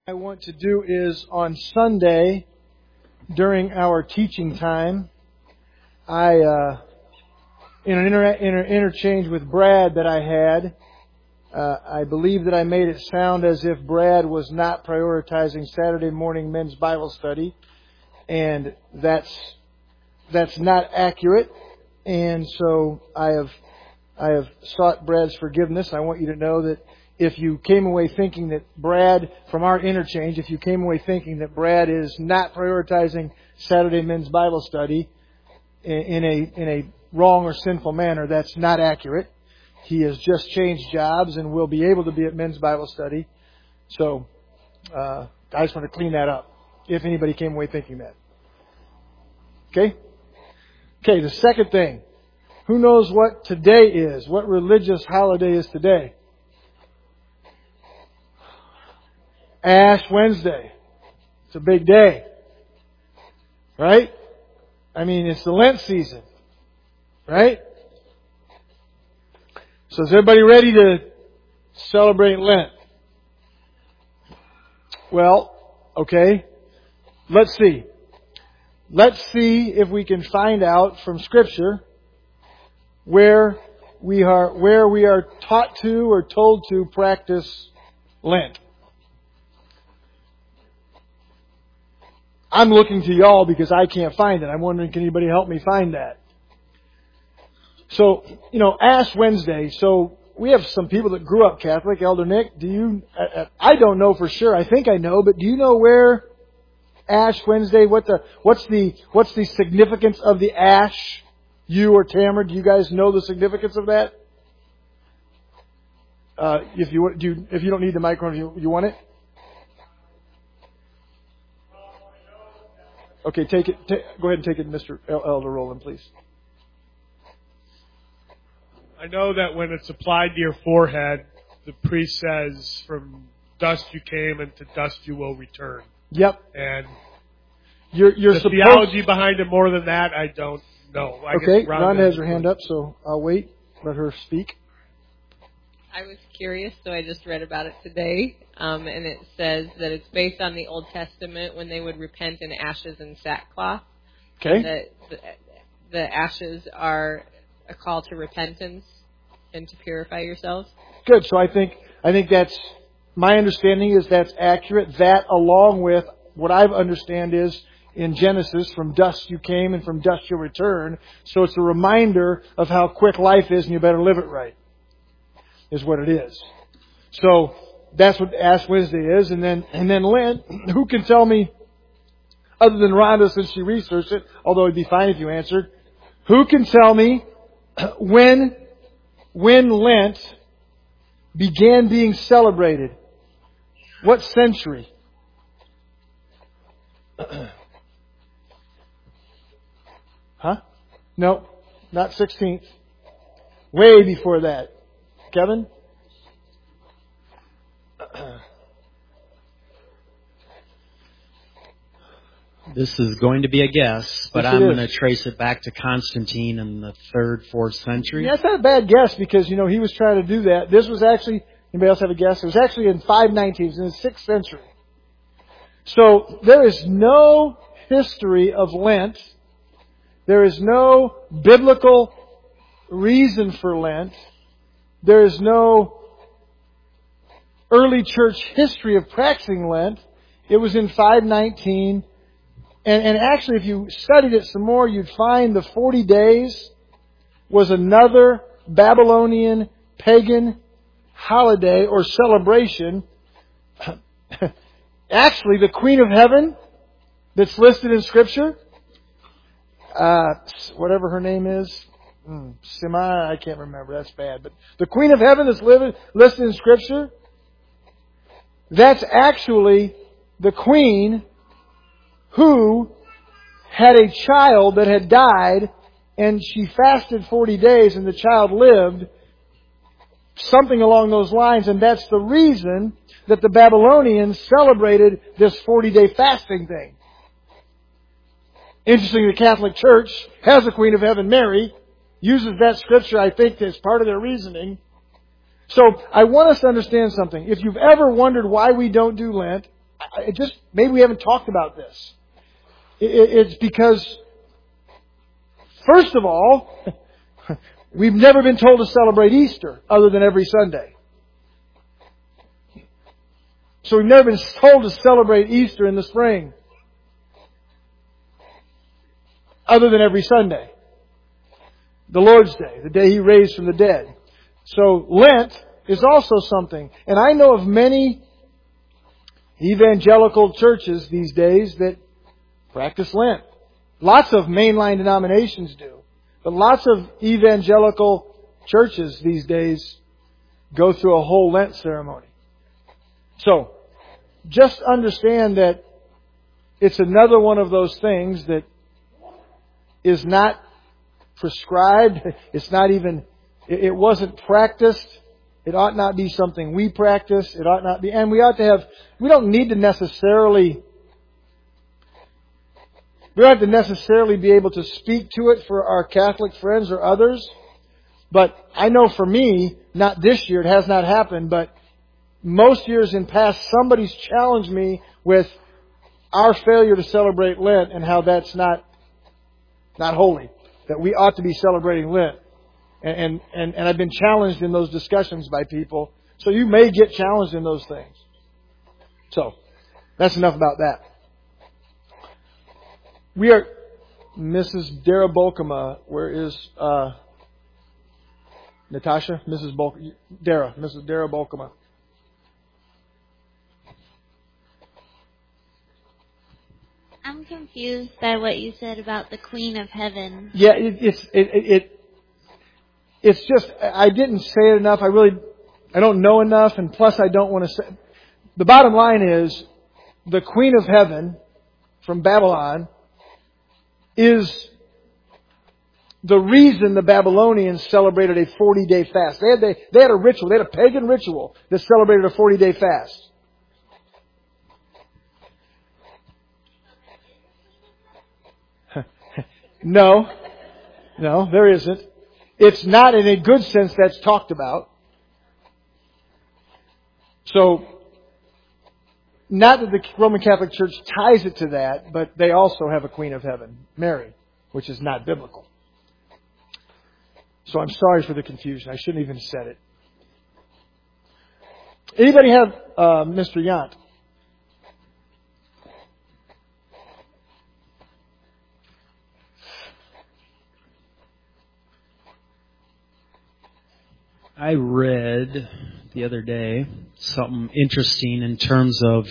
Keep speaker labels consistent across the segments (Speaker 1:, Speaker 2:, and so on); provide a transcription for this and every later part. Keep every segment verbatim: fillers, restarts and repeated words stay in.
Speaker 1: I want to do is on Sunday, during our teaching time, I, uh, in an inter- inter- interchange with Brad that I had, uh, I believe that I made it sound as if Brad was not prioritizing Saturday morning men's Bible study, and that's that's not accurate. And so I have I have sought Brad's forgiveness. I want you to know that if you came away thinking that Brad, from our interchange, if you came away thinking that Brad is not prioritizing Saturday men's Bible study in a in a wrong or sinful manner, that's not accurate. He has just changed jobs and will be able to be at men's Bible study. So uh, I just want to clean that up, if anybody came away thinking that. Okay? Okay, the second thing. Who knows what today is? What religious holiday is today? Ash Wednesday. It's a big day. Right? I mean, it's the Lent season. Right? So is everybody ready to celebrate Lent? Well, okay. Let's see. Let's see if we can find out from Scripture where we are where we are taught to or told to practice Lent. I'm looking to y'all because I can't find it. I'm wondering, can anybody help me find that? So, you know, Ash Wednesday. So we have some people that grew up Catholic. Elder Nick, do you? I don't know for sure. I think I know, but do you know where Ash Wednesday? What the? What's the? What's the significance of the ash? You or Tamara, do you guys know the significance of that? Uh, if you do, you, if you don't need the microphone, you, you want it? Okay, take it. Take, go ahead and take it, Mister Elder Rowland, please.
Speaker 2: I know that when it's applied to your forehead, the priest says, "From dust you came, and to dust you will return."
Speaker 1: Yep.
Speaker 2: And
Speaker 1: you're, you're
Speaker 2: the
Speaker 1: supposed...
Speaker 2: theology behind it more than that, I don't know. I
Speaker 1: okay,
Speaker 2: guess
Speaker 1: Rhonda has her hand up, so I'll wait. Let her speak.
Speaker 3: I was curious, so I just read about it today, um, and it says that it's based on the Old Testament when they would repent in ashes and sackcloth.
Speaker 1: Okay.
Speaker 3: That the, the ashes are a call to repentance and to purify yourselves.
Speaker 1: Good. So I think I think that's my understanding is that's accurate. That, along with what I understand is in Genesis, from dust you came and from dust you'll return. So it's a reminder of how quick life is, and you better live it right. Is what it is. So that's what Ash Wednesday is, and then and then Lent. Who can tell me, other than Rhonda, since she researched it? Although it'd be fine if you answered. Who can tell me when when Lent began being celebrated? What century? Huh? No, not sixteenth. Way before that. Kevin?
Speaker 4: This is going to be a guess, but
Speaker 1: yes,
Speaker 4: I'm going to trace it back to Constantine in the third, fourth century.
Speaker 1: Yeah, that's not a bad guess because, you know, he was trying to do that. This was actually, anybody else have a guess? It was actually in five nineteen, it was in the sixth century. So there is no history of Lent. There is no biblical reason for Lent. There is no early church history of practicing Lent. It was in five nineteen. And, and actually, if you studied it some more, you'd find the forty days was another Babylonian pagan holiday or celebration. Actually, the Queen of Heaven that's listed in Scripture, uh, whatever her name is, Hmm, Sema, I can't remember. That's bad. But the Queen of Heaven that's living, listed in Scripture, that's actually the Queen who had a child that had died, and she fasted forty days, and the child lived. Something along those lines, and that's the reason that the Babylonians celebrated this forty-day fasting thing. Interestingly, the Catholic Church has a Queen of Heaven, Mary, uses that scripture, I think, as part of their reasoning. So I want us to understand something. If you've ever wondered why we don't do Lent, I, it just maybe we haven't talked about this. It, it's because, first of all, we've never been told to celebrate Easter other than every Sunday. So we've never been told to celebrate Easter in the spring other than every Sunday. The Lord's Day, the day He raised from the dead. So Lent is also something. And I know of many evangelical churches these days that practice Lent. Lots of mainline denominations do. But lots of evangelical churches these days go through a whole Lent ceremony. So, just understand that it's another one of those things that is not prescribed. It's not even, it wasn't practiced. It ought not be something we practice. It ought not be, and we ought to have, we don't need to necessarily, we don't have to necessarily be able to speak to it for our Catholic friends or others. But I know for me, not this year, it has not happened, but most years in past, somebody's challenged me with our failure to celebrate Lent and how that's not not holy. That we ought to be celebrating Lent. And, and, and I've been challenged in those discussions by people. So you may get challenged in those things. So, that's enough about that. We are, Missus Dara Bolkema, where is uh, Natasha? Missus Bolkema, Dara, Missus Dara Bolkema.
Speaker 5: I'm confused by what you said about the Queen of Heaven.
Speaker 1: Yeah, it, it's it, it, it it's just I didn't say it enough. I really I don't know enough, and plus I don't want to say. The bottom line is the Queen of Heaven from Babylon is the reason the Babylonians celebrated a forty-day fast. They had they, they had a ritual. They had a pagan ritual that celebrated a forty-day fast. No, no, there isn't. It's not in a good sense that's talked about. So, not that the Roman Catholic Church ties it to that, but they also have a Queen of Heaven, Mary, which is not biblical. So I'm sorry for the confusion. I shouldn't even have said it. Anybody have uh, Mister Yant?
Speaker 4: I read the other day something interesting in terms of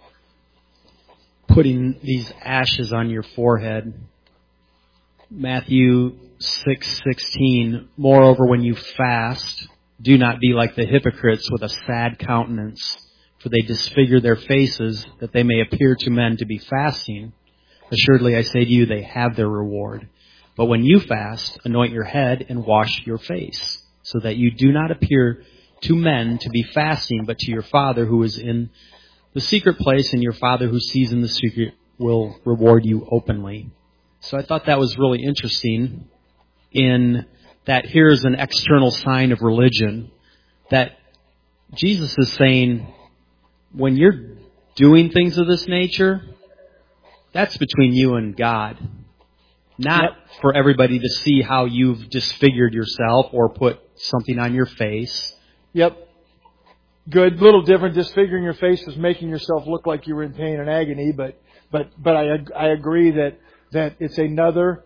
Speaker 4: putting these ashes on your forehead. Matthew six sixteen. Moreover, when you fast, do not be like the hypocrites with a sad countenance, for they disfigure their faces, that they may appear to men to be fasting. Assuredly, I say to you, they have their reward. But when you fast, anoint your head and wash your face, so that you do not appear to men to be fasting, but to your Father who is in the secret place, and your Father who sees in the secret will reward you openly. So I thought that was really interesting, in that here's an external sign of religion, that Jesus is saying, when you're doing things of this nature, that's between you and God. Not yep. for everybody to see how you've disfigured yourself or put something on your face.
Speaker 1: Yep. Good. Little different. Disfiguring your face is making yourself look like you were in pain and agony, but but but I I agree that that it's another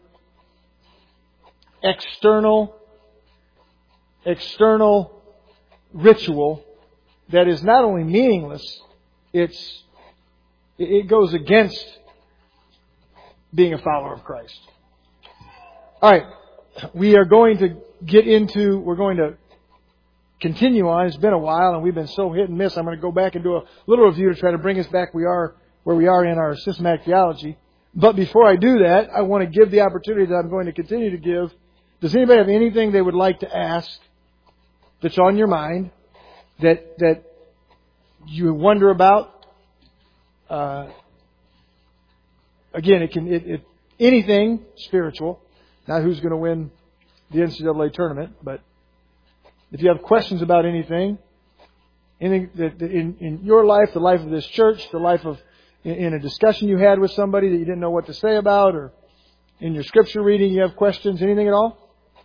Speaker 1: external external ritual that is not only meaningless, it's it goes against being a follower of Christ. All right, we are going to get into, we're going to continue on. It's been a while and we've been so hit and miss. I'm going to go back and do a little review to try to bring us back we are where we are in our systematic theology. But before I do that, I want to give the opportunity that I'm going to continue to give. Does anybody have anything they would like to ask that's on your mind, that that you wonder about? Uh, again, it can it, it anything spiritual. Not who's going to win the N C double A tournament, but if you have questions about anything, Anything that that in, in your life, the life of this church, the life of in, in a discussion you had with somebody that you didn't know what to say about, or in your scripture reading you have questions, anything at all?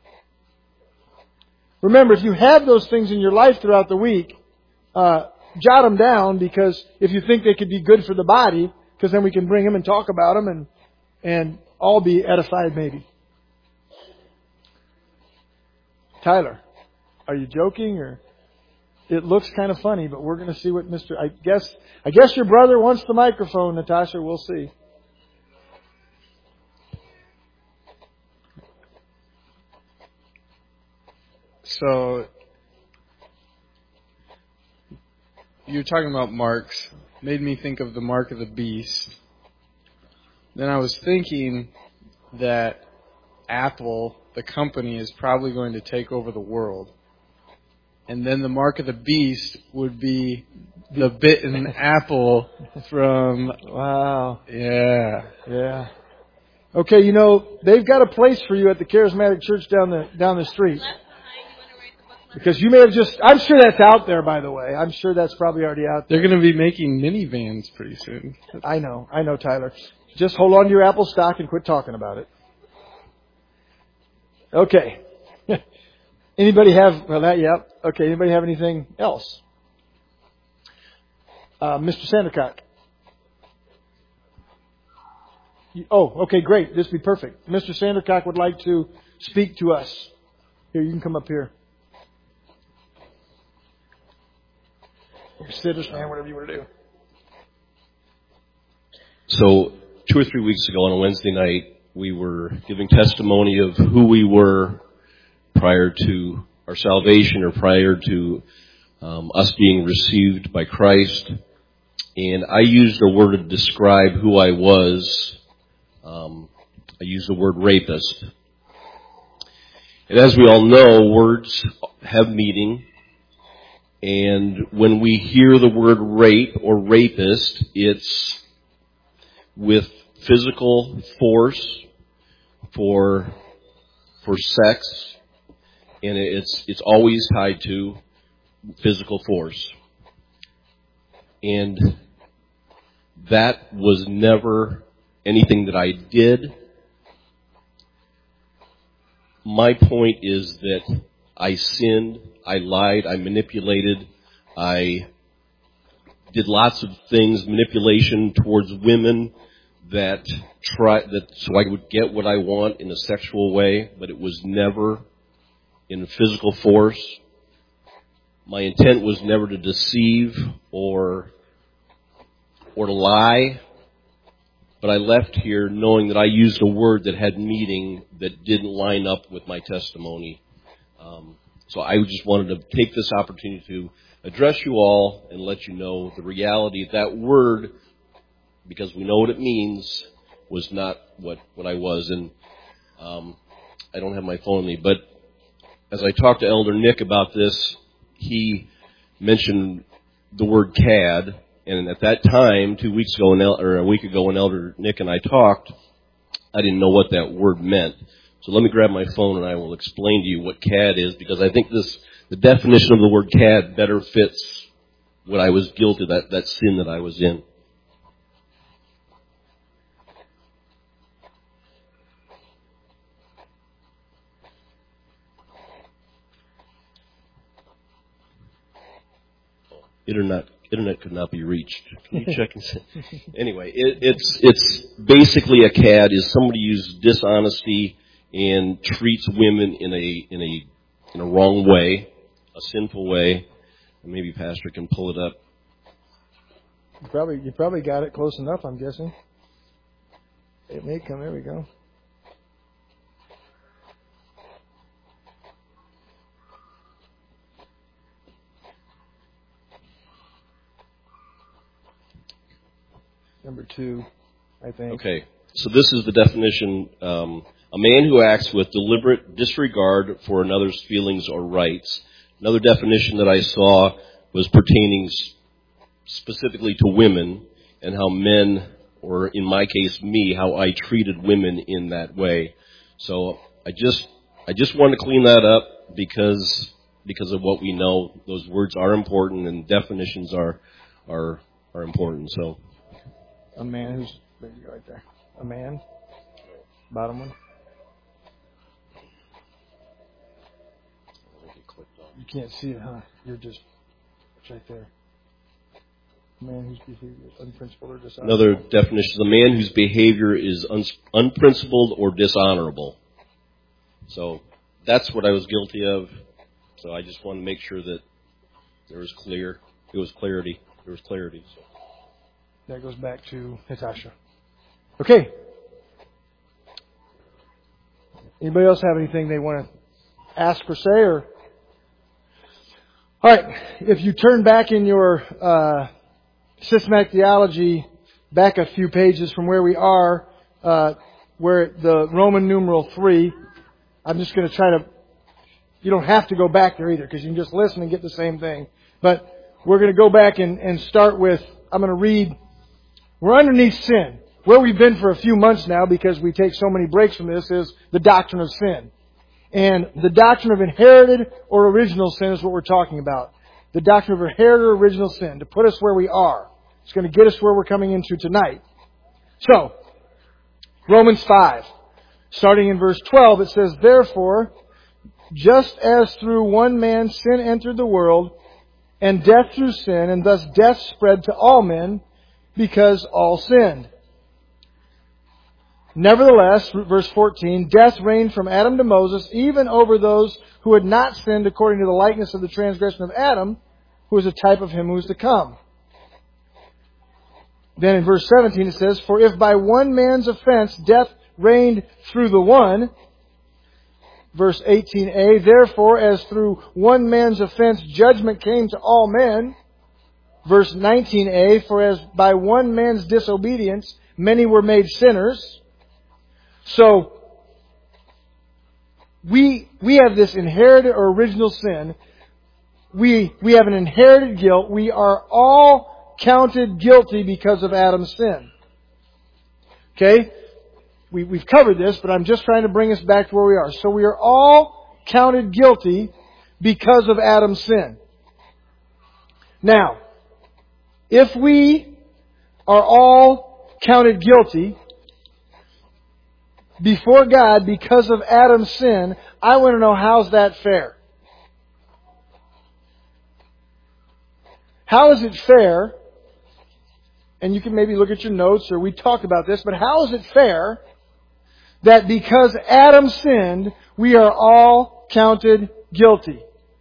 Speaker 1: Remember, if you have those things in your life throughout the week, uh, jot them down, because if you think they could be good for the body, because then we can bring them and talk about them and and all be edified maybe. Tyler, are you joking, or it looks kind of funny, but we're going to see what Mister I guess I guess your brother wants the microphone, Natasha. We'll see.
Speaker 6: So, you were talking about marks. Made me think of the mark of the beast. Then I was thinking that Apple, the company, is probably going to take over the world. And then the mark of the beast would be the bitten apple from...
Speaker 1: Wow.
Speaker 6: Yeah.
Speaker 1: Yeah. Okay, you know, they've got a place for you at the Charismatic Church down the down the street. Because you may have just... I'm sure that's out there, by the way. I'm sure that's probably already out there.
Speaker 6: They're going to be making minivans pretty soon.
Speaker 1: I know. I know, Tyler. Just hold on to your Apple stock and quit talking about it. Okay. Anybody have... Well, that, yeah. Okay, anybody have anything else? Uh, Mister Sandercock. Oh, okay, great. This would be perfect. Mister Sandercock would like to speak to us. Here, you can come up here. Sit or stand, whatever you want to do.
Speaker 7: So, two or three weeks ago on a Wednesday night, we were giving testimony of who we were prior to our salvation, or prior to um, us being received by Christ. And I used a word to describe who I was. Um, I used the word rapist. And as we all know, words have meaning. And when we hear the word rape or rapist, it's with physical force for for sex, and it's it's always tied to physical force. And that was never anything that I did. My point is that I sinned, I lied, I manipulated, I did lots of things, manipulation towards women that try that so I would get what I want in a sexual way, but it was never in physical force. My intent was never to deceive or or to lie, but I left here knowing that I used a word that had meaning that didn't line up with my testimony. Um, so I just wanted to take this opportunity to address you all and let you know the reality of that word, because we know what it means, was not what, what I was. And um, I don't have my phone on me, but as I talked to Elder Nick about this, he mentioned the word cad. And at that time, two weeks ago, or a week ago, when Elder Nick and I talked, I didn't know what that word meant. So let me grab my phone and I will explain to you what cad is, because I think this, the definition of the word cad better fits what I was guilty of, that, that sin that I was in. Internet, internet could not be reached. Can you check and see? Anyway, it, it's it's basically a cad is somebody who uses dishonesty and treats women in a in a in a wrong way, a sinful way. And maybe Pastor can pull it up.
Speaker 1: You probably you probably got it close enough, I'm guessing. It may come. There we go. Number two, I think.
Speaker 7: Okay, so this is the definition. Um, a man who acts with deliberate disregard for another's feelings or rights. Another definition that I saw was pertaining specifically to women, and how men, or in my case me, how I treated women in that way. So I just I just wanted to clean that up, because because of what we know. Those words are important, and definitions are are are important. So,
Speaker 1: a man who's there you go right there. A man, bottom one. You can't see it, huh? You're just it's right there. A man whose behavior is unprincipled or dishonorable.
Speaker 7: Another definition is a man whose behavior is un- unprincipled or dishonorable. So that's what I was guilty of. So I just wanted to make sure that there was clear. It was clarity. There was clarity. So.
Speaker 1: That goes back to Natasha. Okay. Anybody else have anything they want to ask or say? Or all right. If you turn back in your uh, systematic theology, back a few pages from where we are, uh, where the Roman numeral three. I'm just going to try to. You don't have to go back there either, because you can just listen and get the same thing. But we're going to go back and, and start with. I'm going to read. We're underneath sin. Where we've been for a few months now, because we take so many breaks from this, is the doctrine of sin. And the doctrine of inherited or original sin is what we're talking about. The doctrine of inherited or original sin, to put us where we are. It's going to get us where we're coming into tonight. So, Romans five. Starting in verse twelve, it says, "Therefore, just as through one man sin entered the world, and death through sin, and thus death spread to all men, because all sinned. Nevertheless," verse fourteen, "death reigned from Adam to Moses, even over those who had not sinned according to the likeness of the transgression of Adam, who is a type of him who is to come." Then in verse seventeen it says, "For if by one man's offense death reigned through the one," verse eighteen a, "Therefore, as through one man's offense judgment came to all men," verse nineteen a, "For as by one man's disobedience many were made sinners." So, we we have this inherited or original sin. We we have an inherited guilt. We are all counted guilty because of Adam's sin. Okay? We, we've covered this, but I'm just trying to bring us back to where we are. So we are all counted guilty because of Adam's sin. Now, if we are all counted guilty before God because of Adam's sin, I want to know, how's that fair? How is it fair? And you can maybe look at your notes, or we talked about this, but how is it fair that because Adam sinned, we are all counted guilty?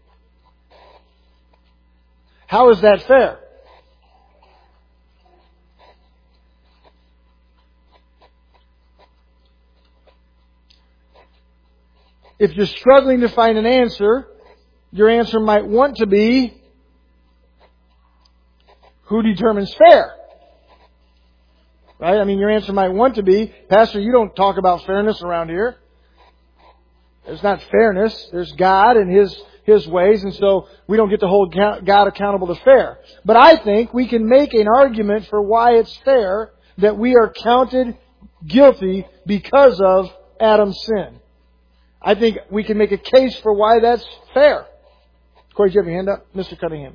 Speaker 1: How is that fair? If you're struggling to find an answer, your answer might want to be, who determines fair? Right? I mean, your answer might want to be, "Pastor, you don't talk about fairness around here." There's not fairness. There's God and His His ways, and so we don't get to hold God accountable to fair. But I think we can make an argument for why it's fair that we are counted guilty because of Adam's sin. I think we can make a case for why that's fair. Corey, do you have your hand up? Mister Cunningham.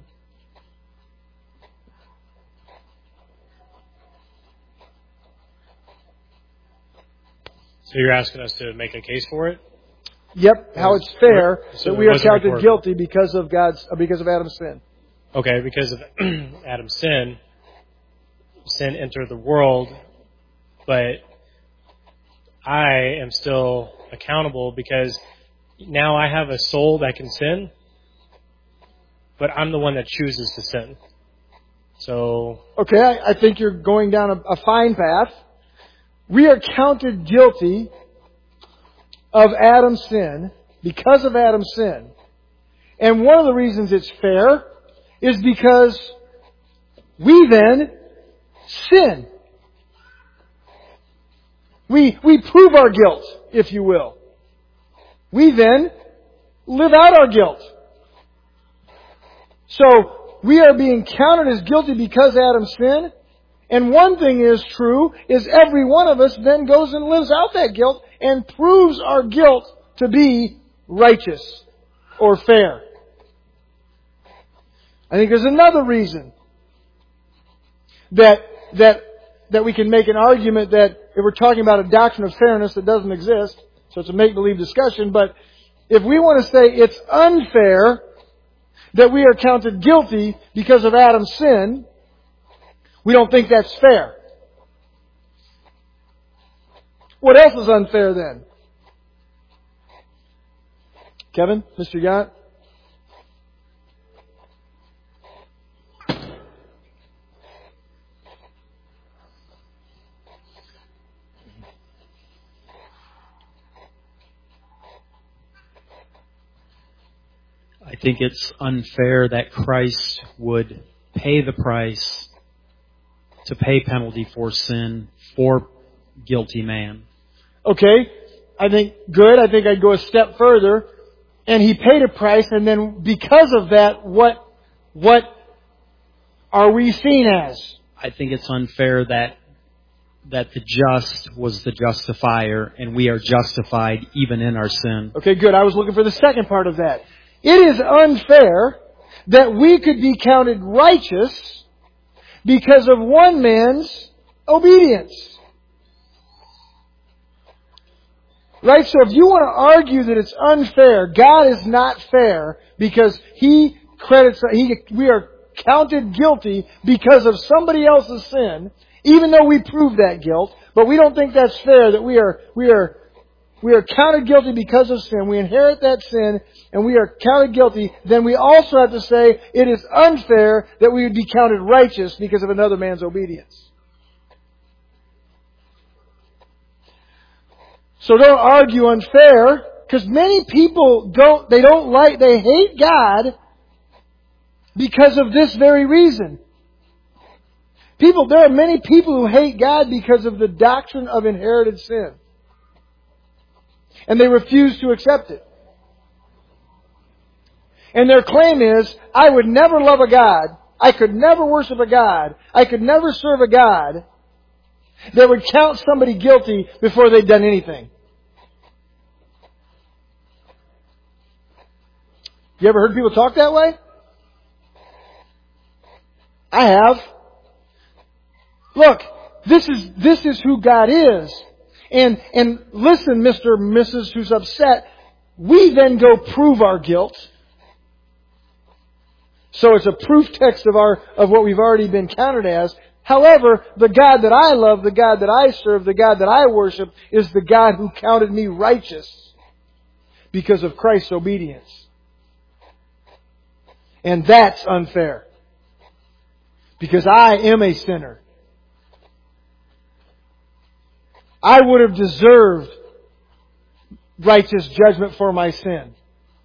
Speaker 8: So you're asking us to make a case for it?
Speaker 1: Yep, how it's fair
Speaker 8: so
Speaker 1: that we are counted
Speaker 8: recorded.
Speaker 1: guilty because of God's uh, because of Adam's sin.
Speaker 8: Okay, because of Adam's sin, sin entered the world, but I am still accountable because now I have a soul that can sin, but I'm the one that chooses to sin. So
Speaker 1: okay, I, I think you're going down a, a fine path. We are counted guilty of Adam's sin because of Adam's sin. And one of the reasons it's fair is because we then sin. We, we prove our guilt, if you will. We then live out our guilt. So, we are being counted as guilty because Adam sinned. And one thing is true, is every one of us then goes and lives out that guilt and proves our guilt to be righteous or fair. I think there's another reason that that that we can make an argument that if we're talking about a doctrine of fairness that doesn't exist, so it's a make-believe discussion, but if we want to say it's unfair that we are counted guilty because of Adam's sin, we don't think that's fair. What else is unfair then? Kevin, Mister Yacht?
Speaker 4: I think it's unfair that Christ would pay the price to pay penalty for sin for guilty man.
Speaker 1: Okay, I think good. I think I'd go a step further. And He paid a price, and then because of that, what what are we seen as?
Speaker 4: I think it's unfair that that the just was the justifier, and we are justified even in our sin.
Speaker 1: Okay, good. I was looking for the second part of that. It is unfair that we could be counted righteous because of one man's obedience. Right? So if you want to argue that it's unfair, God is not fair because He credits, he, we are counted guilty because of somebody else's sin, even though we prove that guilt, but we don't think that's fair that we are, we are, we are counted guilty because of sin. We inherit that sin and we are counted guilty. Then we also have to say it is unfair that we would be counted righteous because of another man's obedience. So don't argue unfair, because many people don't, they don't like, they hate God because of this very reason. People, there are many people who hate God because of the doctrine of inherited sin. And they refuse to accept it. And their claim is, I would never love a God, I could never worship a God, I could never serve a God that would count somebody guilty before they'd done anything. You ever heard people talk that way? I have. Look, this is this is who God is. And and listen, Mister and Missus who's upset, we then go prove our guilt. So it's a proof text of our of what we've already been counted as. However, the God that I love, the God that I serve, the God that I worship is the God who counted me righteous because of Christ's obedience. And that's unfair. Because I am a sinner. I would have deserved righteous judgment for my sin.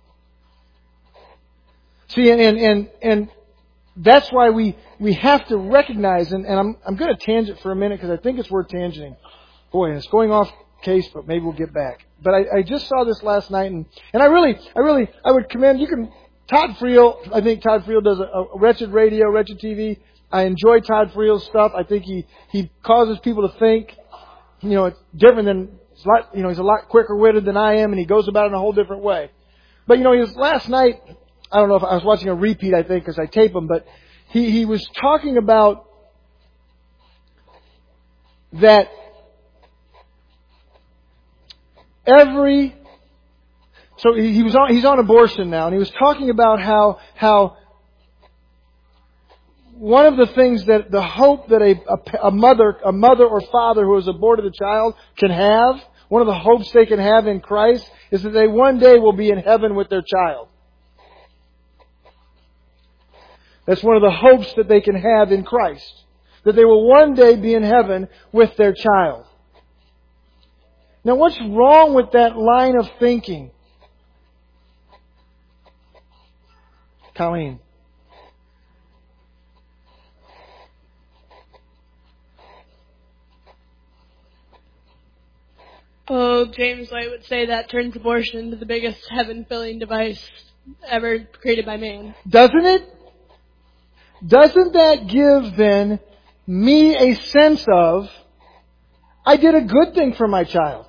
Speaker 1: See, and, and, and, and that's why we, we have to recognize, and, and I'm, I'm going to tangent for a minute because I think it's worth tangenting. Boy, it's going off case, but maybe we'll get back. But I, I just saw this last night, and, and I really, I really, I would commend, you can, Todd Friel, I think Todd Friel does a, a Wretched Radio, Wretched T V. I enjoy Todd Friel's stuff. I think he, he causes people to think. You know, it's different than, it's a lot, you know, he's a lot quicker witted than I am, and he goes about it in a whole different way. But, you know, he was last night, I don't know if I was watching a repeat, I think, because I tape him, but he, he was talking about that every, so he, he was on, he's on abortion now, and he was talking about how, how one of the things that the hope that a, a, a mother, a mother or father who has aborted a child can have, one of the hopes they can have in Christ is that they one day will be in heaven with their child. That's one of the hopes that they can have in Christ. That they will one day be in heaven with their child. Now what's wrong with that line of thinking? Colleen.
Speaker 9: Oh, James White would say that turns abortion into the biggest heaven-filling device ever created by man.
Speaker 1: Doesn't it? Doesn't that give then me a sense of, I did a good thing for my child?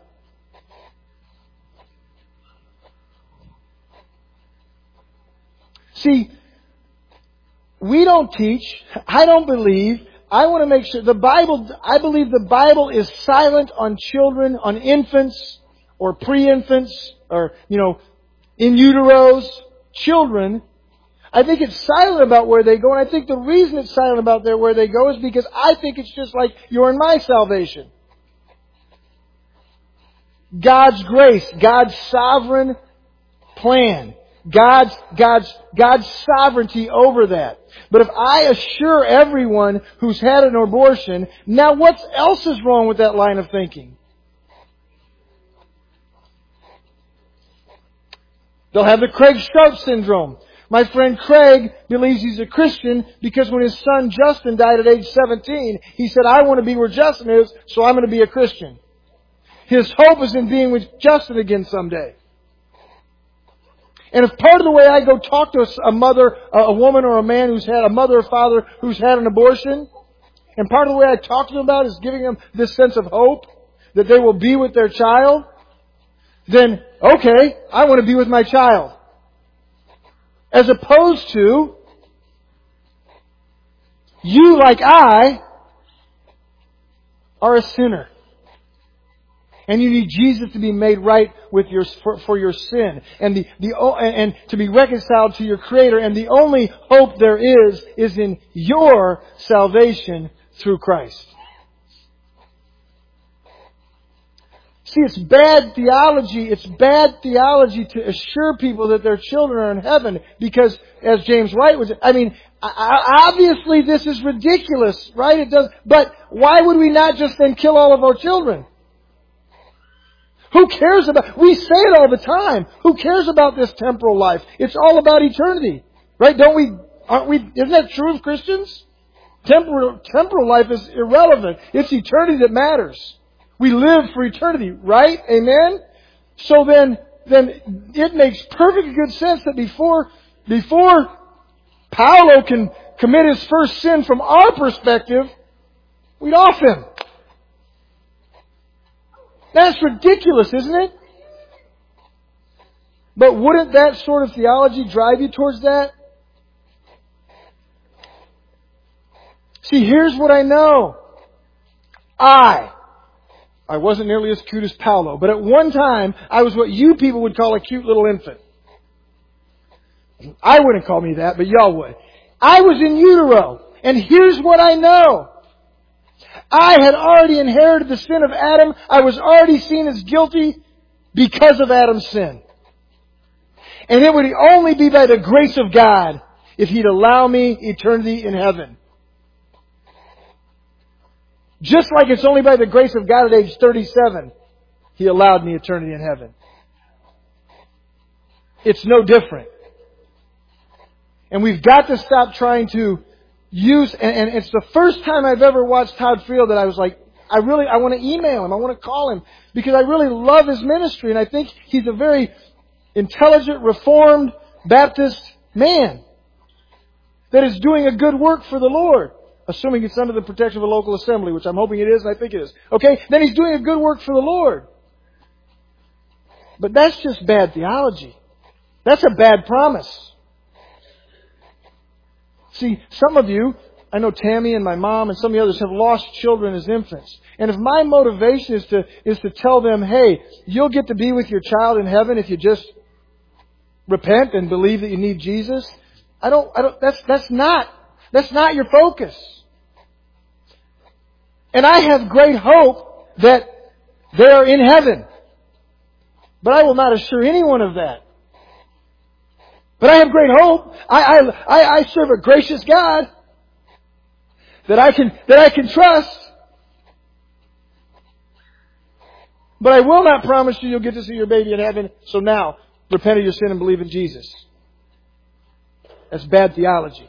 Speaker 1: See, we don't teach. I don't believe. I want to make sure the Bible, I believe the Bible is silent on children, on infants, or pre-infants, or, you know, in uteros, children. I think it's silent about where they go, and I think the reason it's silent about there where they go is because I think it's just like your and my salvation. God's grace, God's sovereign plan, God's, God's, God's sovereignty over that. But if I assure everyone who's had an abortion, now what else is wrong with that line of thinking? They'll have the Craig Sharp syndrome. My friend Craig believes he's a Christian because when his son Justin died at age seventeen, he said, I want to be where Justin is, so I'm going to be a Christian. His hope is in being with Justin again someday. And if part of the way I go talk to a mother, a woman or a man who's had, a mother or father who's had an abortion, and part of the way I talk to them about is giving them this sense of hope that they will be with their child, then, okay, I want to be with my child. As opposed to, you, like I, are a sinner. And you need Jesus to be made right with your for, for your sin, and the the and to be reconciled to your Creator. And the only hope there is is in your salvation through Christ. See, it's bad theology. It's bad theology to assure people that their children are in heaven because, as James White was, I mean, obviously this is ridiculous, right? It does. But why would we not just then kill all of our children? Who cares about, we say it all the time, who cares about this temporal life? It's all about eternity. Right? Don't we, aren't we, isn't that true of Christians? Temporal, temporal life is irrelevant. It's eternity that matters. We live for eternity, right? Amen? So then, then it makes perfect good sense that before, before Paolo can commit his first sin from our perspective, we'd off him. That's ridiculous, isn't it? But wouldn't that sort of theology drive you towards that? See, here's what I know. I, I wasn't nearly as cute as Paolo, but at one time, I was what you people would call a cute little infant. I wouldn't call me that, but y'all would. I was in utero, and here's what I know. I had already inherited the sin of Adam. I was already seen as guilty because of Adam's sin. And it would only be by the grace of God if He'd allow me eternity in heaven. Just like it's only by the grace of God at age thirty-seven He allowed me eternity in heaven. It's no different. And we've got to stop trying to use, and, and it's the first time I've ever watched Todd Field that I was like, I really, I want to email him, I want to call him, because I really love his ministry, and I think he's a very intelligent, reformed Baptist man that is doing a good work for the Lord, assuming it's under the protection of a local assembly, which I'm hoping it is, and I think it is. Okay? Then he's doing a good work for the Lord. But that's just bad theology. That's a bad promise. See, some of you, I know Tammy and my mom and some of the others have lost children as infants. And if my motivation is to is to tell them, hey, you'll get to be with your child in heaven if you just repent and believe that you need Jesus, I don't I don't that's that's not that's not your focus. And I have great hope that they are in heaven. But I will not assure anyone of that. But I have great hope. I, I, I serve a gracious God that I can, that I can trust. But I will not promise you you'll get to see your baby in heaven. So now, repent of your sin and believe in Jesus. That's bad theology.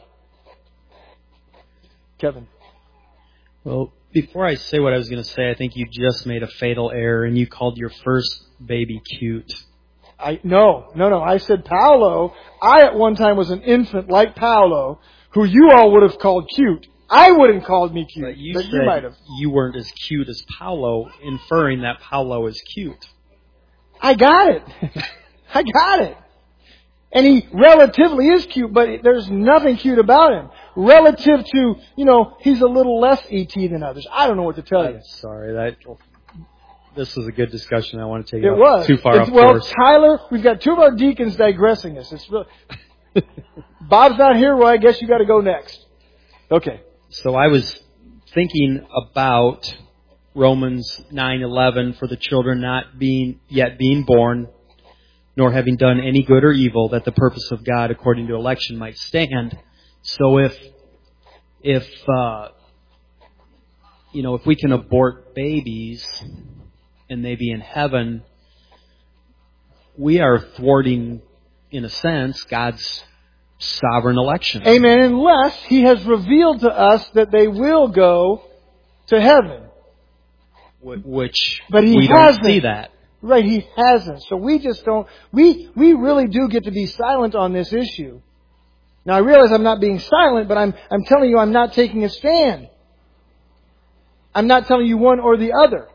Speaker 1: Kevin.
Speaker 4: Well, before I say what I was going to say, I think you just made a fatal error and you called your first baby cute.
Speaker 1: I, no, no, no. I said Paolo. I at one time was an infant like Paolo, who you all would have called cute. I wouldn't call me cute.
Speaker 4: But you
Speaker 1: but
Speaker 4: said
Speaker 1: you might have.
Speaker 4: You weren't as cute as Paolo, inferring that Paolo is cute.
Speaker 1: I got it. I got it. And he relatively is cute, but there's nothing cute about him. relative to, you know, he's a little less E T than others. I don't know what to tell you.
Speaker 4: I'm sorry, that this was a good discussion. I want to take
Speaker 1: It
Speaker 4: it
Speaker 1: was.
Speaker 4: too far
Speaker 1: It's,
Speaker 4: off
Speaker 1: well,
Speaker 4: course.
Speaker 1: Tyler, we've got two of our deacons digressing us. It's really, Bob's not here. Well, I guess you got to go next. Okay.
Speaker 4: So I was thinking about Romans nine eleven, for the children not being yet being born, nor having done any good or evil, that the purpose of God according to election might stand. So if if uh, you know if we can abort babies and they be in heaven, we are thwarting, in a sense, God's sovereign election.
Speaker 1: Amen. Unless He has revealed to us that they will go to heaven.
Speaker 4: Which
Speaker 1: but he
Speaker 4: we
Speaker 1: hasn't.
Speaker 4: don't see that.
Speaker 1: Right, He hasn't. So we just don't, we, we really do get to be silent on this issue. Now I realize I'm not being silent, but I'm, I'm telling you I'm not taking a stand. I'm not telling you one or the other.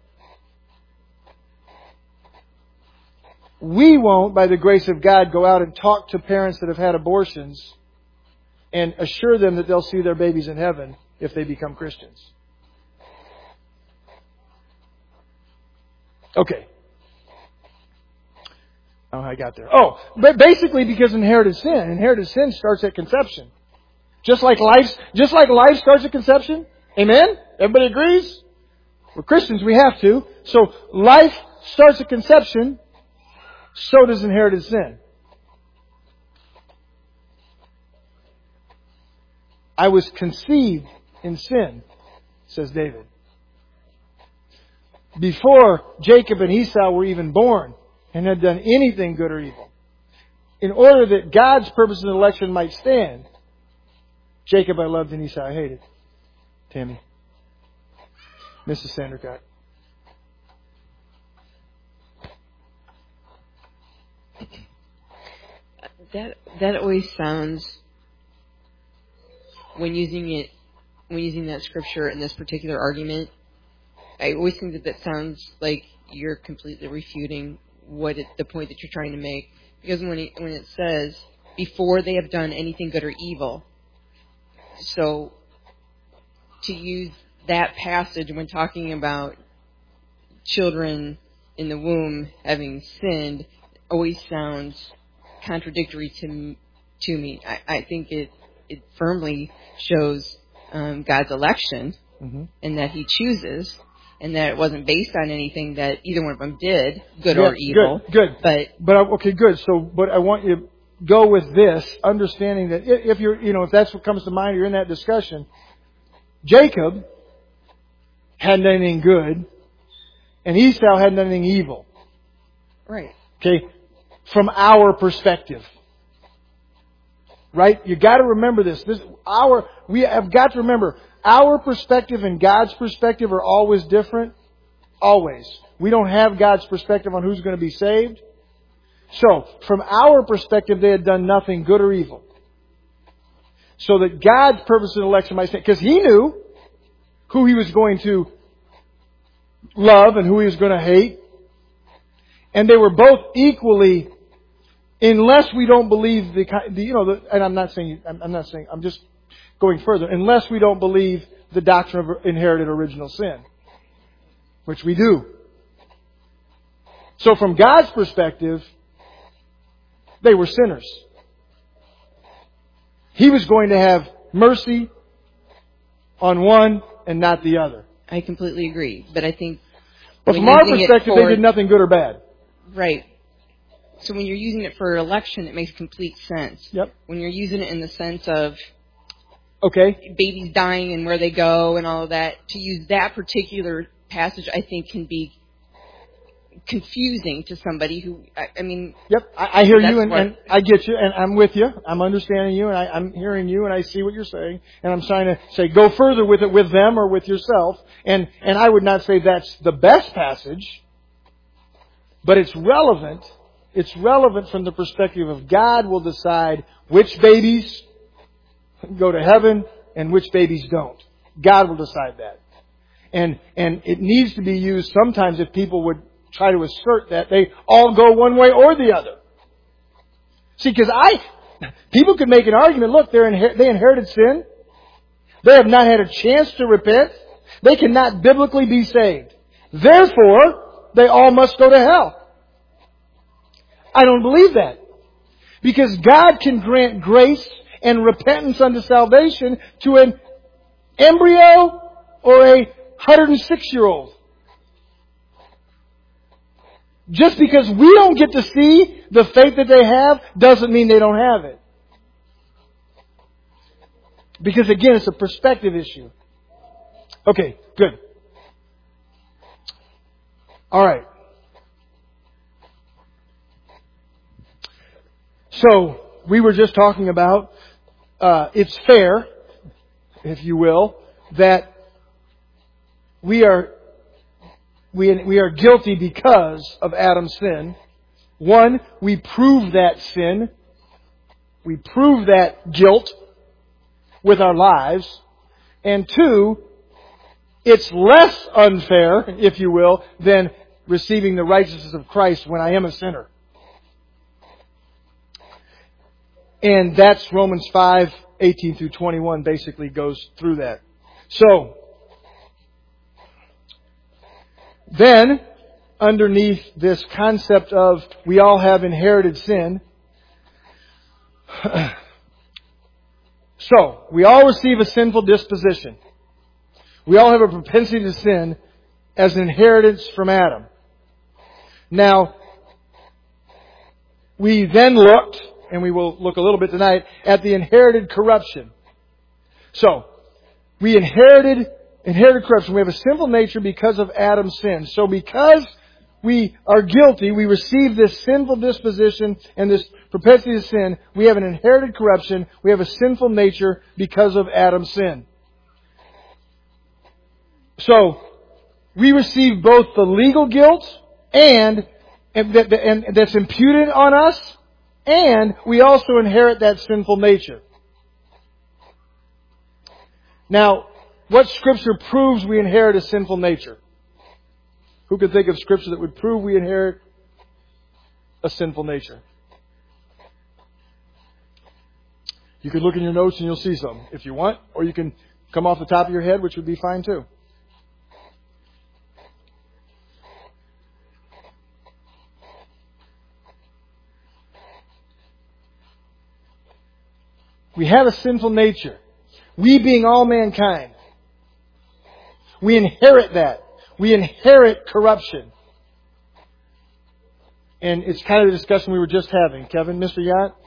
Speaker 1: We won't, by the grace of God, go out and talk to parents that have had abortions and assure them that they'll see their babies in heaven if they become Christians. Okay. I don't know how I got there. Oh, but basically because inherited sin. Inherited sin starts at conception. Just like life, just like life starts at conception. Amen? Everybody agrees? We're Christians, we have to. So life starts at conception. So does inherited sin. I was conceived in sin, says David. Before Jacob and Esau were even born and had done anything good or evil. In order that God's purpose in election might stand, Jacob I loved and Esau I hated. Tammy. Missus Sandercott.
Speaker 10: That that always sounds, when using it, when using that scripture in this particular argument, I always think that that sounds like you're completely refuting what it, the point that you're trying to make. Because when it, when it says, before they have done anything good or evil, so to use that passage when talking about children in the womb having sinned always sounds contradictory to to me. I, I think it it firmly shows um, God's election, mm-hmm. and that He chooses, and that it wasn't based on anything that either one of them did, good
Speaker 1: yeah,
Speaker 10: or evil.
Speaker 1: Good, good.
Speaker 10: But
Speaker 1: but okay, good. So, but I want you to go with this, understanding that if you're, you know, if that's what comes to mind, you're in that discussion. Jacob hadn't done anything good, and Esau hadn't done anything evil.
Speaker 10: Right.
Speaker 1: Okay. From our perspective. Right? You got to remember this. This our we have got to remember our perspective and God's perspective are always different. Always. We don't have God's perspective on who's going to be saved. So, from our perspective, they had done nothing good or evil. So that God's purpose in election might stand. Because He knew who He was going to love and who He was going to hate. And they were both equally, unless we don't believe the, the you know, the, and I'm not saying, I'm, I'm not saying, I'm just going further. Unless we don't believe the doctrine of inherited original sin, which we do. So from God's perspective, they were sinners. He was going to have mercy on one and not the other.
Speaker 10: I completely agree, but I think,
Speaker 1: but from our perspective, for, they did nothing good or bad.
Speaker 10: Right. So when you're using it for election, it makes complete sense.
Speaker 1: Yep.
Speaker 10: When you're using it in the sense of
Speaker 1: okay,
Speaker 10: babies dying and where they go and all of that, to use that particular passage, I think can be confusing to somebody who, I, I mean...
Speaker 1: Yep, I, I hear you and,
Speaker 10: what,
Speaker 1: and I get you and I'm with you. I'm understanding you and I, I'm hearing you and I see what you're saying. And I'm trying to say, go further with it with them or with yourself. And, and I would not say that's the best passage, but it's relevant. It's relevant from the perspective of God will decide which babies go to heaven and which babies don't. God will decide that. And, and it needs to be used sometimes if people would try to assert that they all go one way or the other. See, because I, People could make an argument, look, they're inher- they inherited sin. They have not had a chance to repent. They cannot biblically be saved. Therefore, they all must go to hell. I don't believe that. Because God can grant grace and repentance unto salvation to an embryo or a one hundred six year old. Just because we don't get to see the faith that they have doesn't mean they don't have it. Because again, it's a perspective issue. Okay, good. All right. So, we were just talking about, uh, it's fair, if you will, that we are, we, we are guilty because of Adam's sin. One, we prove that sin. We prove that guilt with our lives. And two, it's less unfair, if you will, than receiving the righteousness of Christ when I am a sinner. And that's Romans five, eighteen through twenty-one basically goes through that. So, then, underneath this concept of we all have inherited sin, so, we all receive a sinful disposition. We all have a propensity to sin as an inheritance from Adam. Now, we then looked, and we will look a little bit tonight, at the inherited corruption. So, we inherited inherited corruption. We have a sinful nature because of Adam's sin. So because we are guilty, we receive this sinful disposition and this propensity to sin. We have an inherited corruption. We have a sinful nature because of Adam's sin. So, we receive both the legal guilt and, and, that, and that's imputed on us, and we also inherit that sinful nature. Now, what Scripture proves we inherit a sinful nature? Who could think of Scripture that would prove we inherit a sinful nature? You could look in your notes and you'll see some if you want, or you can come off the top of your head, which would be fine too. We have a sinful nature. We being all mankind. We inherit that. We inherit corruption. And it's kind of the discussion we were just having. Kevin, Mister Yacht?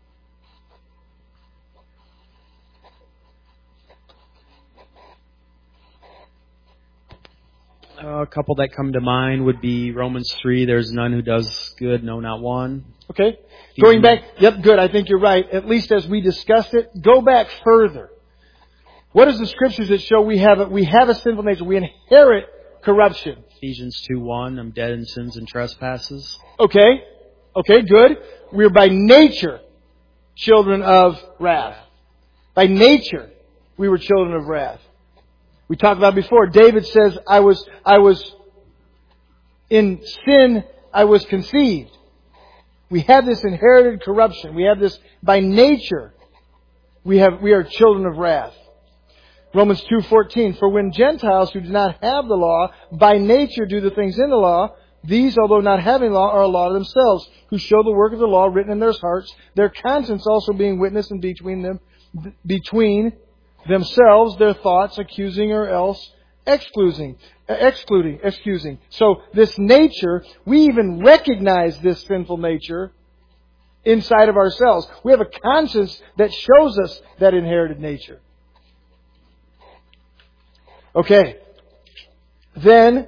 Speaker 4: Uh, a couple that come to mind would be Romans three, there's none who does good, no, not one.
Speaker 1: Okay. Going back, yep, good, I think you're right. At least as we discussed it, go back further. What is the Scriptures that show we have a, we have a sinful nature? We inherit corruption.
Speaker 4: Ephesians two one, I'm dead in sins and trespasses.
Speaker 1: Okay. Okay, good. We're by nature children of wrath. By nature, we were children of wrath. We talked about before. David says, I was, I was in sin, I was conceived. We have this inherited corruption. We have this by nature. We have, we are children of wrath. Romans two fourteen, for when Gentiles who do not have the law, by nature do the things in the law, these, although not having law, are a law to themselves, who show the work of the law written in their hearts, their conscience also being witness in between them, between themselves, their thoughts, accusing or else excluding, excluding, excusing. So this nature, we even recognize this sinful nature inside of ourselves. We have a conscience that shows us that inherited nature. Okay. Then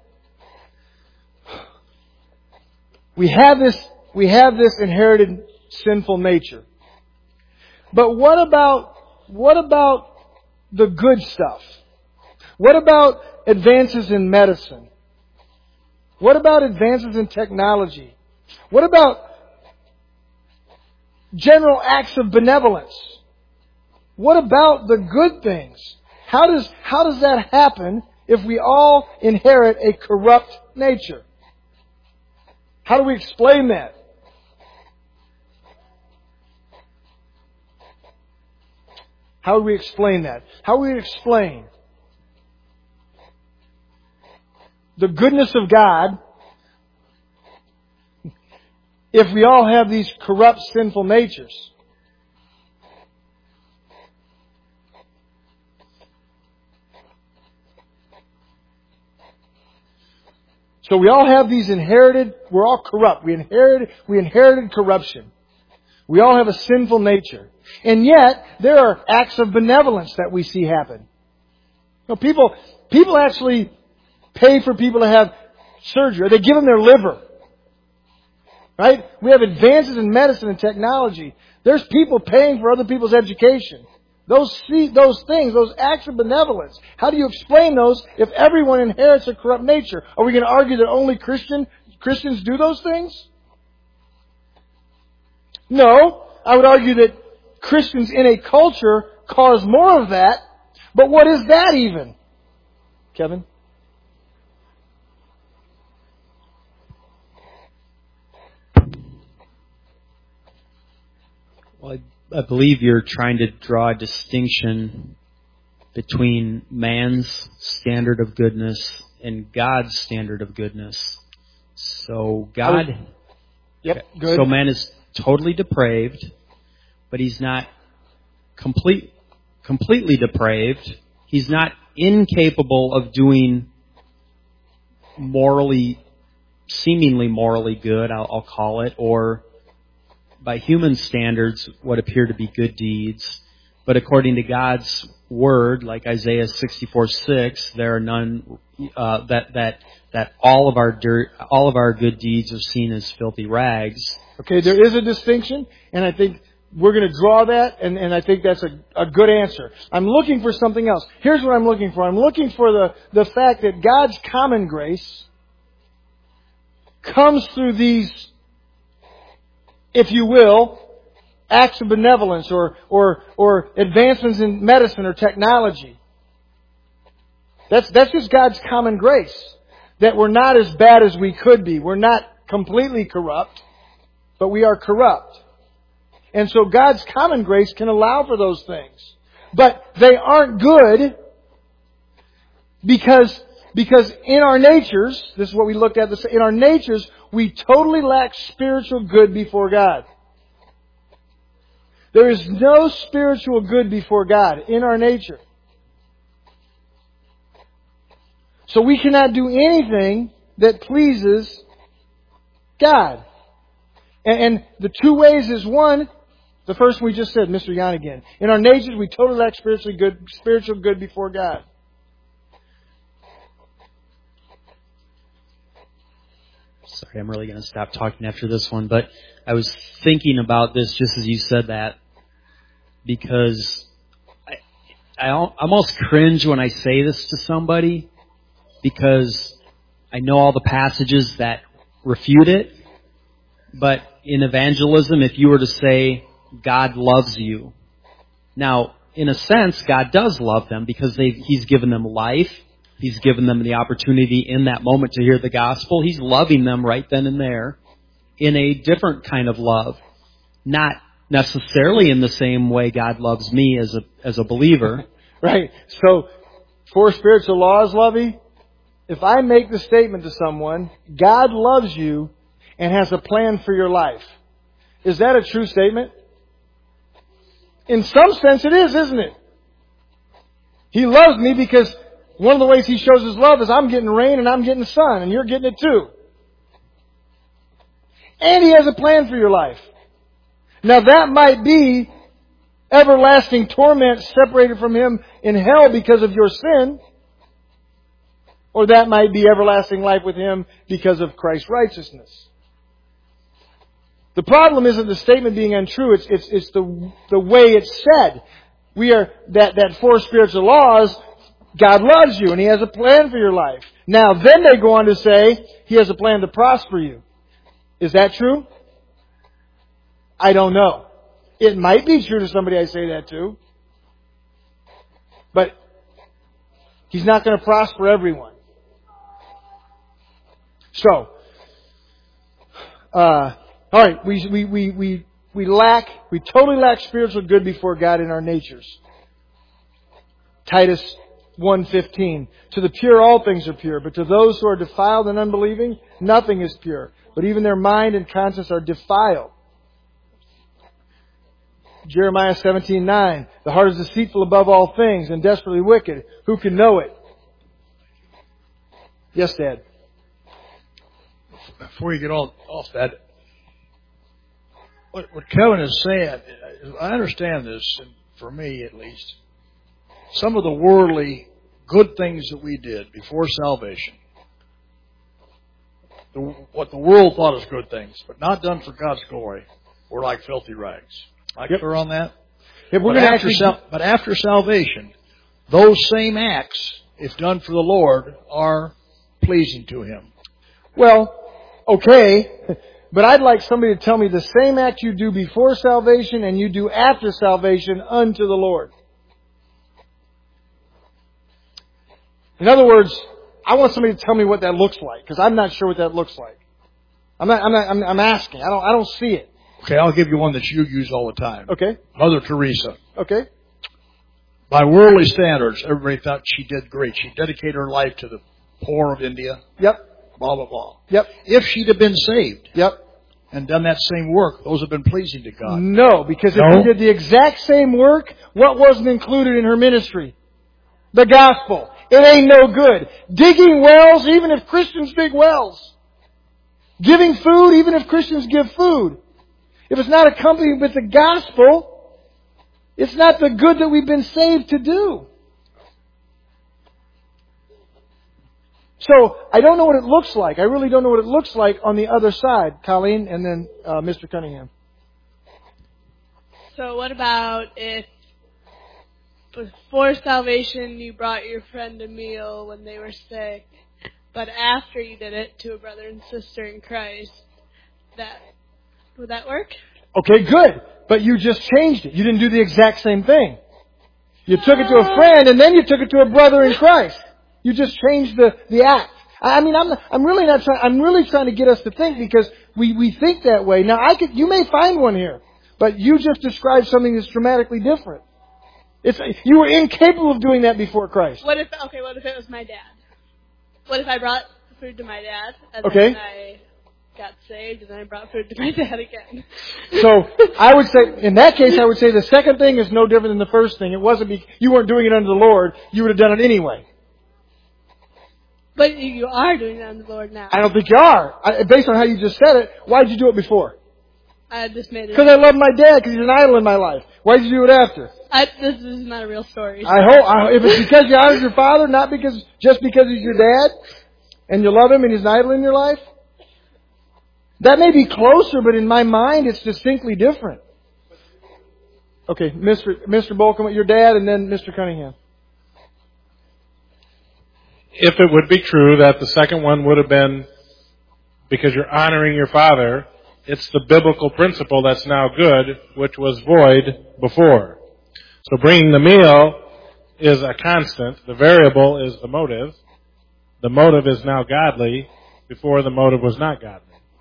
Speaker 1: we have this we have this inherited sinful nature. But what about what about the good stuff? What about advances in medicine? What about advances in technology? What about general acts of benevolence? What about the good things? How does, how does that happen if we all inherit a corrupt nature? How do we explain that? How would we explain that? How would we explain the goodness of God if we all have these corrupt, sinful natures? So we all have these inherited, we're all corrupt. We inherited, we inherited corruption. We all have a sinful nature. And yet, there are acts of benevolence that we see happen. You know, people, people actually pay for people to have surgery. They give them their liver. Right? We have advances in medicine and technology. There's people paying for other people's education. Those those things, those acts of benevolence, how do you explain those if everyone inherits a corrupt nature? Are we going to argue that only Christian Christians do those things? No. I would argue that Christians in a culture cause more of that. But what is that even? Kevin?
Speaker 4: Well, I I believe you're trying to draw a distinction between man's standard of goodness and God's standard of goodness. So God,
Speaker 1: would, yep, good.
Speaker 4: So man is totally depraved, but he's not complete, completely depraved. He's not incapable of doing morally, seemingly morally good, I'll, I'll call it, or by human standards, what appear to be good deeds. But according to God's word, like Isaiah sixty-four six, there are none, uh, that, that, that all of our dirt, all of our good deeds are seen as filthy rags.
Speaker 1: Okay, there is a distinction, and I think we're going to draw that, and, and I think that's a, a good answer. I'm looking for something else. Here's what I'm looking for. I'm looking for the, the fact that God's common grace comes through these, if you will, acts of benevolence or, or, or advancements in medicine or technology. That's, that's just God's common grace. That we're not as bad as we could be. We're not completely corrupt, but we are corrupt. And so God's common grace can allow for those things. But they aren't good because, because in our natures, this is what we looked at, in our natures, we totally lack spiritual good before God. There is no spiritual good before God in our nature. So we cannot do anything that pleases God. And, and the two ways is one, the first one we just said, Mister Yan again. In our natures, we totally lack spiritually good, spiritual good before God.
Speaker 4: Sorry, I'm really going to stop talking after this one, but I was thinking about this just as you said that, because I, I almost cringe when I say this to somebody, because I know all the passages that refute it, but in evangelism, if you were to say, God loves you, now, in a sense, God does love them because they've, He's given them life. He's given them the opportunity in that moment to hear the gospel. He's loving them right then and there in a different kind of love. Not necessarily in the same way God loves me as a as a believer.
Speaker 1: Right. So, four spiritual laws, Lovey. If I make the statement to someone, God loves you and has a plan for your life, is that a true statement? In some sense it is, isn't it? He loves me because one of the ways He shows His love is I'm getting rain and I'm getting sun and you're getting it too. And He has a plan for your life. Now that might be everlasting torment separated from Him in hell because of your sin. Or that might be everlasting life with Him because of Christ's righteousness. The problem isn't the statement being untrue, it's, it's, it's the, the way it's said. We are, that, that four spiritual laws, God loves you and He has a plan for your life. Now, then they go on to say, He has a plan to prosper you. Is that true? I don't know. It might be true to somebody I say that to. But He's not going to prosper everyone. So, uh, alright, we, we, we, we, we lack, we totally lack spiritual good before God in our natures. Titus one fifteen. To the pure all things are pure, but to those who are defiled and unbelieving, nothing is pure. But even their mind and conscience are defiled. Jeremiah seventeen nine. The heart is deceitful above all things and desperately wicked. Who can know it? Yes, Dad.
Speaker 11: Before you get all, off that, what, what Kevin is saying, I understand this, and for me at least. Some of the worldly good things that we did before salvation, the, what the world thought is good things, but not done for God's glory, were like filthy rags. Am I
Speaker 1: Yep.
Speaker 11: clear on that?
Speaker 1: Yep, we're
Speaker 11: but,
Speaker 1: gonna
Speaker 11: after
Speaker 1: actually...
Speaker 11: sal- but after salvation, those same acts, if done for the Lord, are pleasing to Him.
Speaker 1: Well, okay, but I'd like somebody to tell me the same act you do before salvation and you do after salvation unto the Lord. In other words, I want somebody to tell me what that looks like, because I'm not sure what that looks like. I'm not, I'm not, I'm, I'm asking. I don't, I don't see it.
Speaker 11: Okay, I'll give you one that you use all the time.
Speaker 1: Okay.
Speaker 11: Mother Teresa.
Speaker 1: Okay.
Speaker 11: By worldly standards, everybody thought she did great. She dedicated her life to the poor of India.
Speaker 1: Yep.
Speaker 11: Blah, blah, blah.
Speaker 1: Yep.
Speaker 11: If she'd have been saved.
Speaker 1: Yep.
Speaker 11: And done that same work, those have been pleasing to God.
Speaker 1: No, because if
Speaker 11: No?
Speaker 1: she did the exact same work, what wasn't included in her ministry? The gospel. It ain't no good. Digging wells, even if Christians dig wells. Giving food, even if Christians give food. If it's not accompanied with the gospel, it's not the good that we've been saved to do. So, I don't know what it looks like. I really don't know what it looks like on the other side. Colleen and then uh, Mister Cunningham.
Speaker 9: So what about if before salvation you brought your friend a meal when they were sick, but after you did it to a brother and sister in Christ, that would that work?
Speaker 1: Okay, good. But you just changed it. You didn't do the exact same thing. You took it to a friend and then you took it to a brother in Christ. You just changed the, the act. I mean, I'm, I'm really not trying, I'm really trying to get us to think because we, we think that way. Now I could, you may find one here, but you just described something that's dramatically different. It's, you were incapable of doing that before Christ.
Speaker 9: What if, okay, what if it was my dad? What if I brought food to my dad and
Speaker 1: Okay.
Speaker 9: then I got saved and then I brought food to my dad again?
Speaker 1: So, I would say, in that case, I would say the second thing is no different than the first thing. It wasn't, be, you weren't doing it unto the Lord, you would have done it anyway.
Speaker 9: But you are doing that unto the Lord now.
Speaker 1: I don't think you are. I, based on how you just said it, why did you do it before?
Speaker 9: I just made it
Speaker 1: Because I love my dad, because he's an idol in my life. Why did you do it after?
Speaker 9: I, this is not a real story.
Speaker 1: I hope, I, if it's because you honor your father, not because, just because he's your dad, and you love him and he's an idol in your life, that may be closer, but in my mind, it's distinctly different. Okay, Mister Mister Bolcom, your dad, and then Mister Cunningham.
Speaker 12: If it would be true that the second one would have been because you're honoring your father, it's the biblical principle that's now good, which was void before. So bringing the meal is a constant. The variable is the motive. The motive is now godly. Before, the motive was not godly.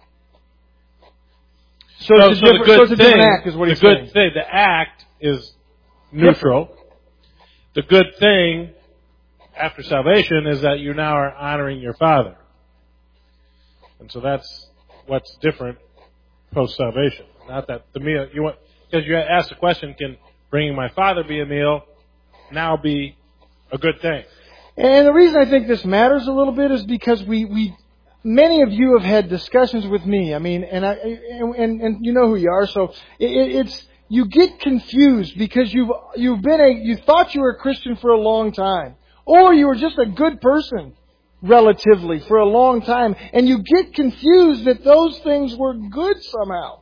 Speaker 1: So,
Speaker 12: So,
Speaker 1: it's a
Speaker 12: so
Speaker 1: different,
Speaker 12: the good
Speaker 1: so it's a
Speaker 12: thing,
Speaker 1: different act, is what
Speaker 12: the
Speaker 1: he's
Speaker 12: good
Speaker 1: saying.
Speaker 12: thing, the act is neutral. The good thing after salvation is that you now are honoring your father. And so that's what's different post-salvation. Not that the meal, you want, because you asked the question, can bringing my father be a meal now be a good thing?
Speaker 1: And the reason I think this matters a little bit is because we, we many of you have had discussions with me. I mean, and I and and, and you know who you are. So it, it's you get confused because you've you've been a you thought you were a Christian for a long time, or you were just a good person relatively for a long time, and you get confused that those things were good somehow.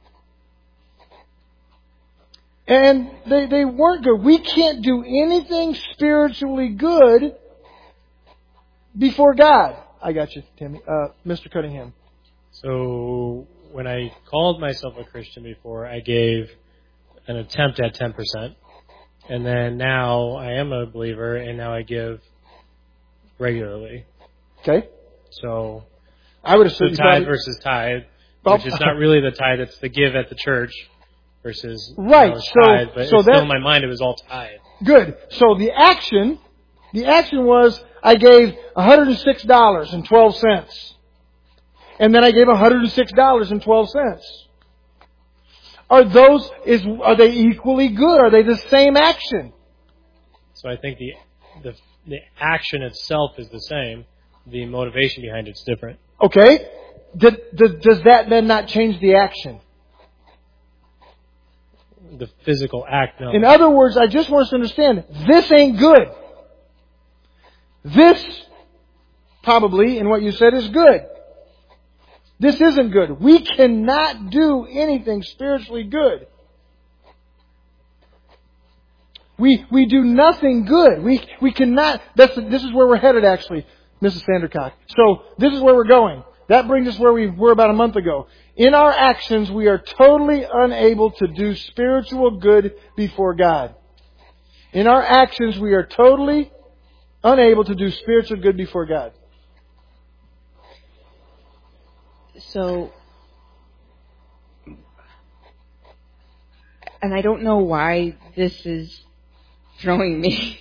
Speaker 1: And they, they weren't good. We can't do anything spiritually good before God. I got you, Timmy. Uh, Mister Cunningham.
Speaker 8: So when I called myself a Christian before, I gave an attempt at ten percent. And then now I am a believer, and now I give regularly.
Speaker 1: Okay.
Speaker 8: So
Speaker 1: I would assume
Speaker 8: the tithe versus tithe,
Speaker 1: Well,
Speaker 8: which is not really the tithe, it's the give at the church versus
Speaker 1: Right,
Speaker 8: you know,
Speaker 1: so-
Speaker 8: tithe, but
Speaker 1: so
Speaker 8: it's
Speaker 1: that-
Speaker 8: still in my mind it was all tithe.
Speaker 1: Good. So the action The action was I gave one hundred six dollars and twelve cents. And then I gave one hundred six dollars and twelve cents. Are those, is, are they equally good? Are they the same action?
Speaker 8: So I think the, the, the action itself is the same. The motivation behind it's different.
Speaker 1: Okay. Does, does that then not change the action?
Speaker 8: The physical act, no.
Speaker 1: In other words, I just want us to understand, this ain't good. This, probably, in what you said, is good. This isn't good. We cannot do anything spiritually good. We we do nothing good. We we cannot. That's this is where we're headed, actually, Missus Sandercock. So this is where we're going. That brings us where we were about a month ago. In our actions, we are totally unable to do spiritual good before God. In our actions, we are totally unable to do spiritual good before God.
Speaker 10: So, and I don't know why this is throwing me,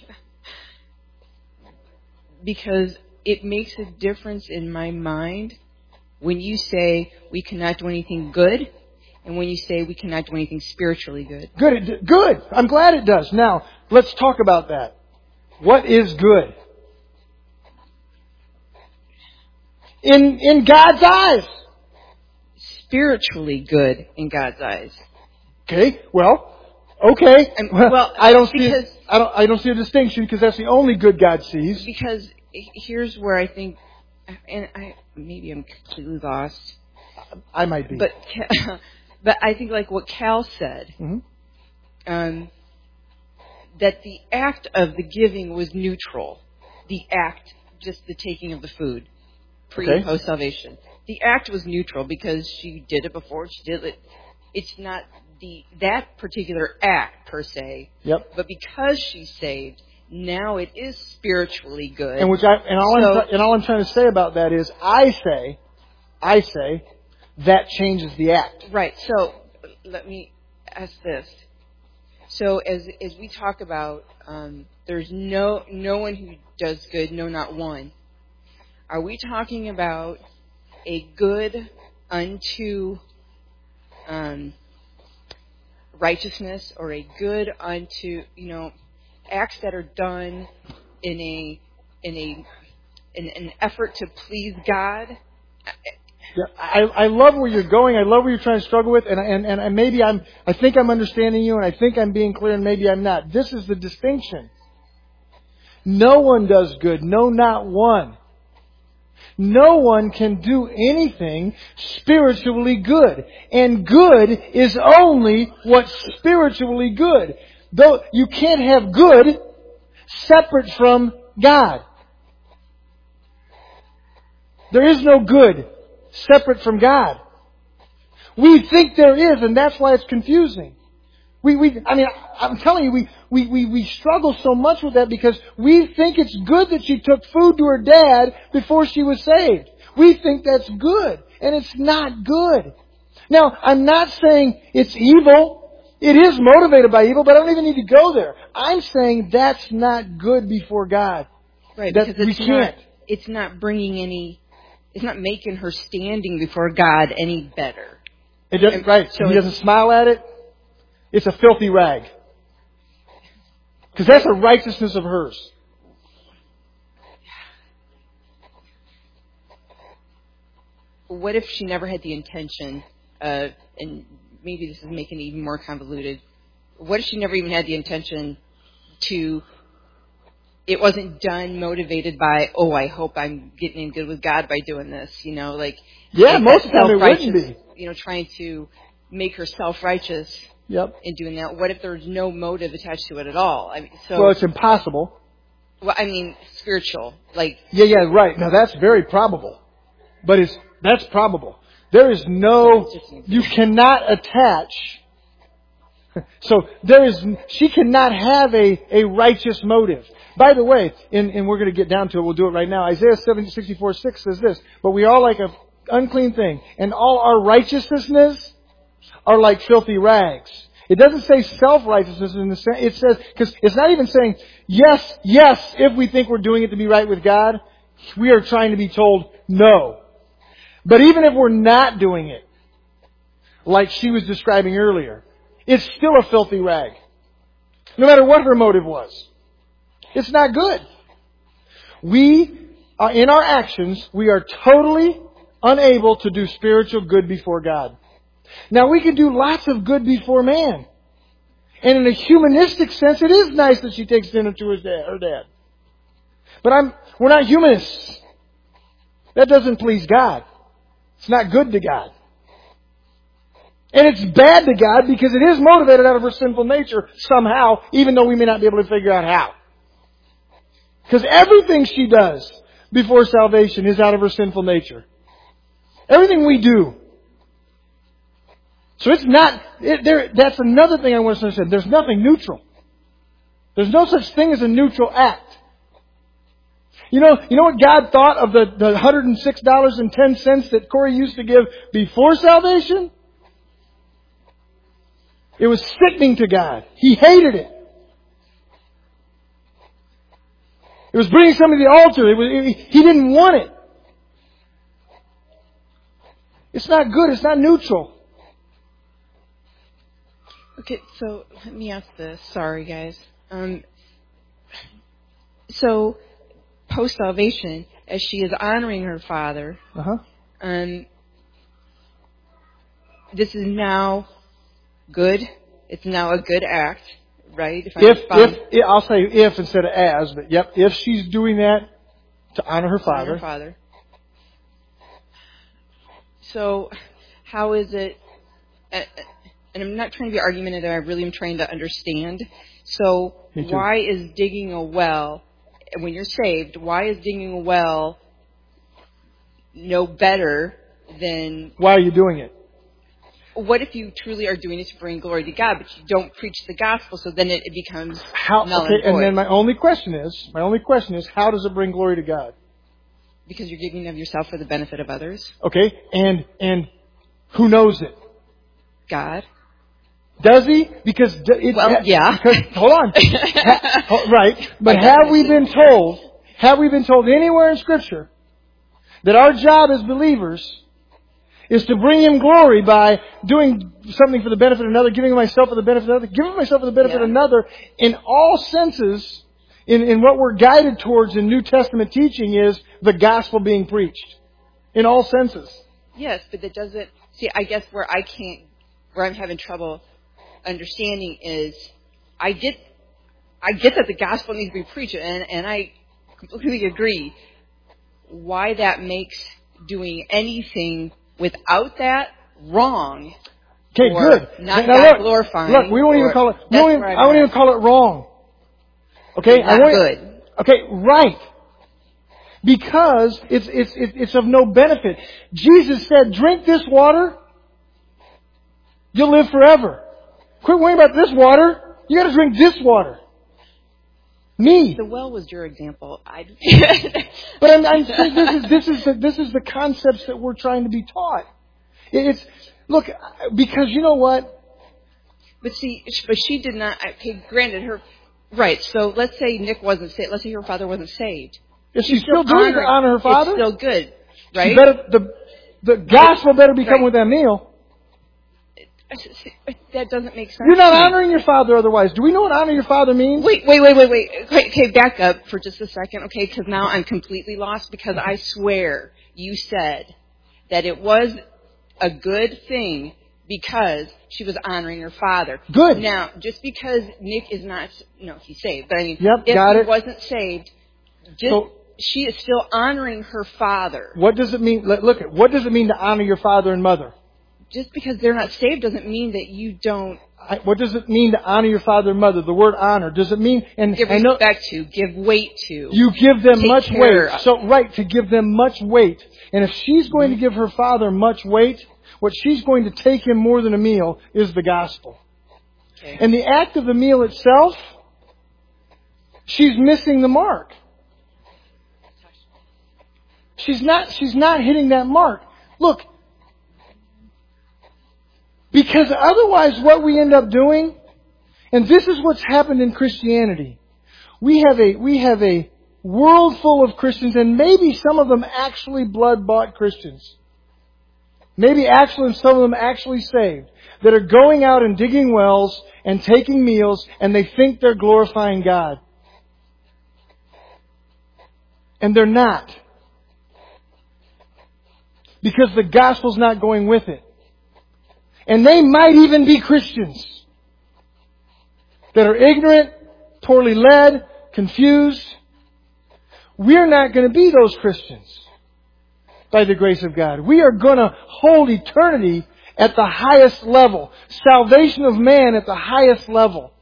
Speaker 10: because it makes a difference in my mind when you say we cannot do anything good, and when you say we cannot do anything spiritually good.
Speaker 1: Good, good. I'm glad it does. Now, let's talk about that. What is good? In in God's eyes.
Speaker 10: Spiritually good in God's eyes.
Speaker 1: Okay, well, okay.
Speaker 10: And, well,
Speaker 1: I don't see a, I don't I don't see a distinction because that's the only good God sees.
Speaker 10: Because here's where I think, and I maybe I'm completely lost.
Speaker 1: I might be,
Speaker 10: but but I think like what Cal said,
Speaker 1: mm-hmm.
Speaker 10: um, that the act of the giving was neutral. The act, just the taking of the food, pre
Speaker 1: okay.
Speaker 10: and post salvation. The act was neutral because she did it before. She did it. It's not the that particular act per se.
Speaker 1: Yep.
Speaker 10: But because she's saved, now it is spiritually good.
Speaker 1: And which I and all,
Speaker 10: so,
Speaker 1: I'm, and all I'm trying to say about that is, I say, I say, that changes the act.
Speaker 10: Right. So let me ask this. So as as we talk about, um, there's no no one who does good, no, not one. Are we talking about a good unto um, righteousness, or a good unto, you know, acts that are done in a in a in an effort to please God?
Speaker 1: Yeah, I, I love where you're going. I love where you're trying to struggle with, and, and and maybe I'm. I think I'm understanding you, and I think I'm being clear, and maybe I'm not. This is the distinction. No one does good. No, not one. No one can do anything spiritually good. And good is only what's spiritually good. Though you can't have good separate from God. There is no good separate from God. We think there is, and that's why it's confusing. We, we, I mean, I'm telling you, we, we, we, we struggle so much with that because we think it's good that she took food to her dad before she was saved. We think that's good, and it's not good. Now, I'm not saying it's evil. It is motivated by evil, but I don't even need to go there. I'm saying that's not good before God.
Speaker 10: Right,
Speaker 1: that
Speaker 10: because it's
Speaker 1: we can't.
Speaker 10: Not, it's not bringing any, it's not making her standing before God any better.
Speaker 1: It doesn't, right.
Speaker 10: So
Speaker 1: he doesn't smile at it. It's a filthy rag. Because that's a righteousness of hers.
Speaker 10: What if she never had the intention, uh, and maybe this is making it even more convoluted, what if she never even had the intention to, it wasn't done motivated by, oh, I hope I'm getting in good with God by doing this, you know, like...
Speaker 1: Yeah,
Speaker 10: like
Speaker 1: most of the time it wouldn't be.
Speaker 10: You know, trying to make her self-righteous.
Speaker 1: Yep.
Speaker 10: In doing that, what if there's no motive attached to it at all? I mean, so
Speaker 1: well, it's impossible.
Speaker 10: Well, I mean, spiritual, like
Speaker 1: yeah, yeah, right. Now that's very probable, but it's that's probable. There is no, you cannot attach. So there is, she cannot have a a righteous motive. By the way, and, and we're going to get down to it. We'll do it right now. Isaiah sixty-four six says this: "But we are like an unclean thing, and all our righteousnesses are like filthy rags. It doesn't say self-righteousness in the sense, it says, because it's not even saying, yes, yes, if we think we're doing it to be right with God, we are trying to be told no. But even if we're not doing it, like she was describing earlier, it's still a filthy rag. No matter what her motive was. It's not good. We, are, in our actions, we are totally unable to do spiritual good before God. Now we can do lots of good before man. And in a humanistic sense, it is nice that she takes dinner to his dad, her dad. But I'm, we're not humanists. That doesn't please God. It's not good to God. And it's bad to God because it is motivated out of her sinful nature somehow, even though we may not be able to figure out how. Because everything she does before salvation is out of her sinful nature. Everything we do. So it's not, it, there, that's another thing I want to understand. There's nothing neutral. There's no such thing as a neutral act. You know, you know what God thought of the, the one hundred six dollars and ten cents that Corey used to give before salvation? It was sickening to God. He hated it. It was bringing somebody to the altar. It was, it, he didn't want it. It's not good. It's not neutral.
Speaker 10: Okay, so let me ask this. Sorry, guys. Um, so, post-salvation, as she is honoring her father,
Speaker 1: uh-huh.
Speaker 10: um, this is now good. It's now a good act, right? If,
Speaker 1: if,
Speaker 10: if,
Speaker 1: if I'll say if instead of as, but yep, if she's doing that to honor her father.
Speaker 10: Honor her father. So, how is it? Uh, and I'm not trying to be argumentative. I really am trying to understand. So, why is digging a well, when you're saved, why is digging a well no better than...
Speaker 1: Why are you doing it?
Speaker 10: What if you truly are doing it to bring glory to God, but you don't preach the gospel, so then it, it becomes
Speaker 1: how,
Speaker 10: null
Speaker 1: okay,
Speaker 10: and void?
Speaker 1: And then my only question is, my only question is, how does it bring glory to God?
Speaker 10: Because you're giving of yourself for the benefit of others.
Speaker 1: Okay, and and who knows it?
Speaker 10: God.
Speaker 1: Does he? Because it's...
Speaker 10: Well, yeah.
Speaker 1: Because, hold on. ha, right. But have we been told, have we been told anywhere in Scripture that our job as believers is to bring Him glory by doing something for the benefit of another, giving myself for the benefit of another, giving myself for the benefit
Speaker 10: yeah.
Speaker 1: of another, in all senses, in, in what we're guided towards in New Testament teaching is the gospel being preached. In all senses.
Speaker 10: Yes, but that doesn't... See, I guess where I can't... Where I'm having trouble understanding is, I get, I get that the gospel needs to be preached, and, and I completely agree. Why that makes doing anything without that wrong?
Speaker 1: Okay,
Speaker 10: or
Speaker 1: good.
Speaker 10: Not
Speaker 1: now
Speaker 10: God
Speaker 1: look,
Speaker 10: glorifying.
Speaker 1: Look, we won't even call it. We won't even, I won't even call it wrong. Okay,
Speaker 10: not
Speaker 1: I won't,
Speaker 10: good.
Speaker 1: Okay, right. Because it's it's it's of no benefit. Jesus said, "Drink this water, you'll live forever." Quit worrying about this water. You got to drink this water. Me.
Speaker 10: The well was your example. I.
Speaker 1: But I'm, I'm saying this is this is the, this is the concepts that we're trying to be taught. It's look because you know what.
Speaker 10: But see, but she did not. Okay, granted, her right. So let's say Nick wasn't saved. Let's say her father wasn't saved.
Speaker 1: Is she still doing it to honor her father?
Speaker 10: It's still good, right?
Speaker 1: Better, the the gospel better be coming with that meal.
Speaker 10: That doesn't make sense.
Speaker 1: You're not honoring your father otherwise. Do we know what honor your father means?
Speaker 10: Wait, wait, wait, wait, wait. Okay, okay, back up for just a second, okay? Because now I'm completely lost because I swear you said that it was a good thing because she was honoring her father.
Speaker 1: Good.
Speaker 10: Now, just because Nick is not, no, he's saved, but I mean,
Speaker 1: yep,
Speaker 10: if
Speaker 1: got
Speaker 10: he
Speaker 1: it.
Speaker 10: wasn't saved, just,
Speaker 1: so,
Speaker 10: she is still honoring her father.
Speaker 1: What does it mean? Look at what does it mean to honor your father and mother?
Speaker 10: Just because they're not saved doesn't mean that you don't.
Speaker 1: I, what does it mean to honor your father and mother? The word honor. Does it mean and
Speaker 10: give
Speaker 1: I know,
Speaker 10: respect to, give weight to?
Speaker 1: You give them much weight.
Speaker 10: Of.
Speaker 1: So right, to give them much weight. And if she's going mm-hmm. to give her father much weight, what she's going to take him more than a meal is the gospel.
Speaker 10: Okay.
Speaker 1: And the act of the meal itself, she's missing the mark. She's not. She's not hitting that mark. Look. Because otherwise what we end up doing, and this is what's happened in Christianity, we have a, we have a world full of Christians, and maybe some of them actually blood-bought Christians. Maybe actually some of them actually saved, that are going out and digging wells and taking meals, and they think they're glorifying God. And they're not. Because the gospel's not going with it. And they might even be Christians that are ignorant, poorly led, confused. We're not going to be those Christians by the grace of God. We are going to hold eternity at the highest level. Salvation of man at the highest level.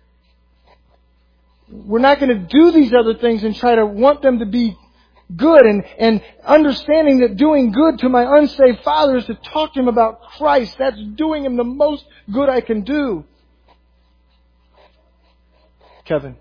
Speaker 1: We're not going to do these other things and try to want them to be good, and, and understanding that doing good to my unsaved father is to talk to him about Christ. That's doing him the most good I can do. Kevin.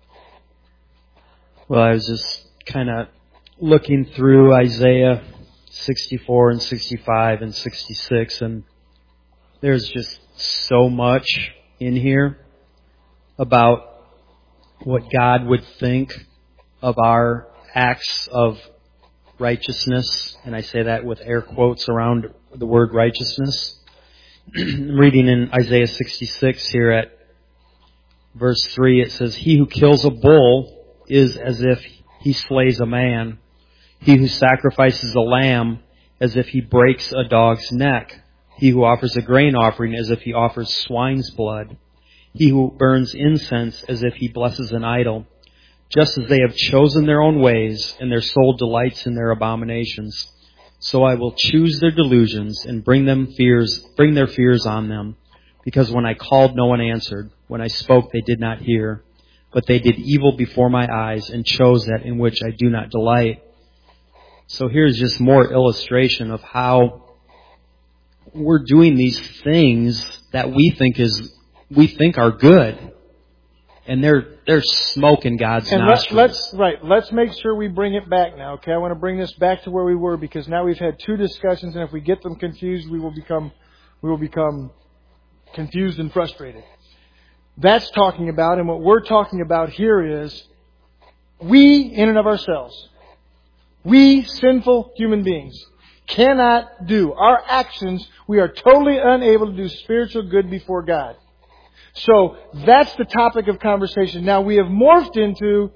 Speaker 4: Well, I was just kind of looking through Isaiah sixty-four and sixty-five and sixty-six, and there's just so much in here about what God would think of our acts of righteousness, and I say that with air quotes around the word righteousness. I'm reading in Isaiah sixty-six here at verse three, it says, "He who kills a bull is as if he slays a man. He who sacrifices a lamb as if he breaks a dog's neck. He who offers a grain offering as if he offers swine's blood. He who burns incense as if he blesses an idol. Just as they have chosen their own ways, and their soul delights in their abominations, so I will choose their delusions and bring them fears, bring their fears on them. Because when I called, no one answered. When I spoke, they did not hear. But they did evil before my eyes and chose that in which I do not delight." So here's just more illustration of how we're doing these things that we think is we think are good, and they're they're smoke in God's
Speaker 1: and
Speaker 4: nostrils.
Speaker 1: Let, let's right. Let's make sure we bring it back now. Okay, I want to bring this back to where we were, because now we've had two discussions, and if we get them confused, we will become we will become confused and frustrated. That's talking about, and what we're talking about here is we, in and of ourselves, we sinful human beings, cannot do our actions. We are totally unable to do spiritual good before God. So that's the topic of conversation. Now we have morphed into,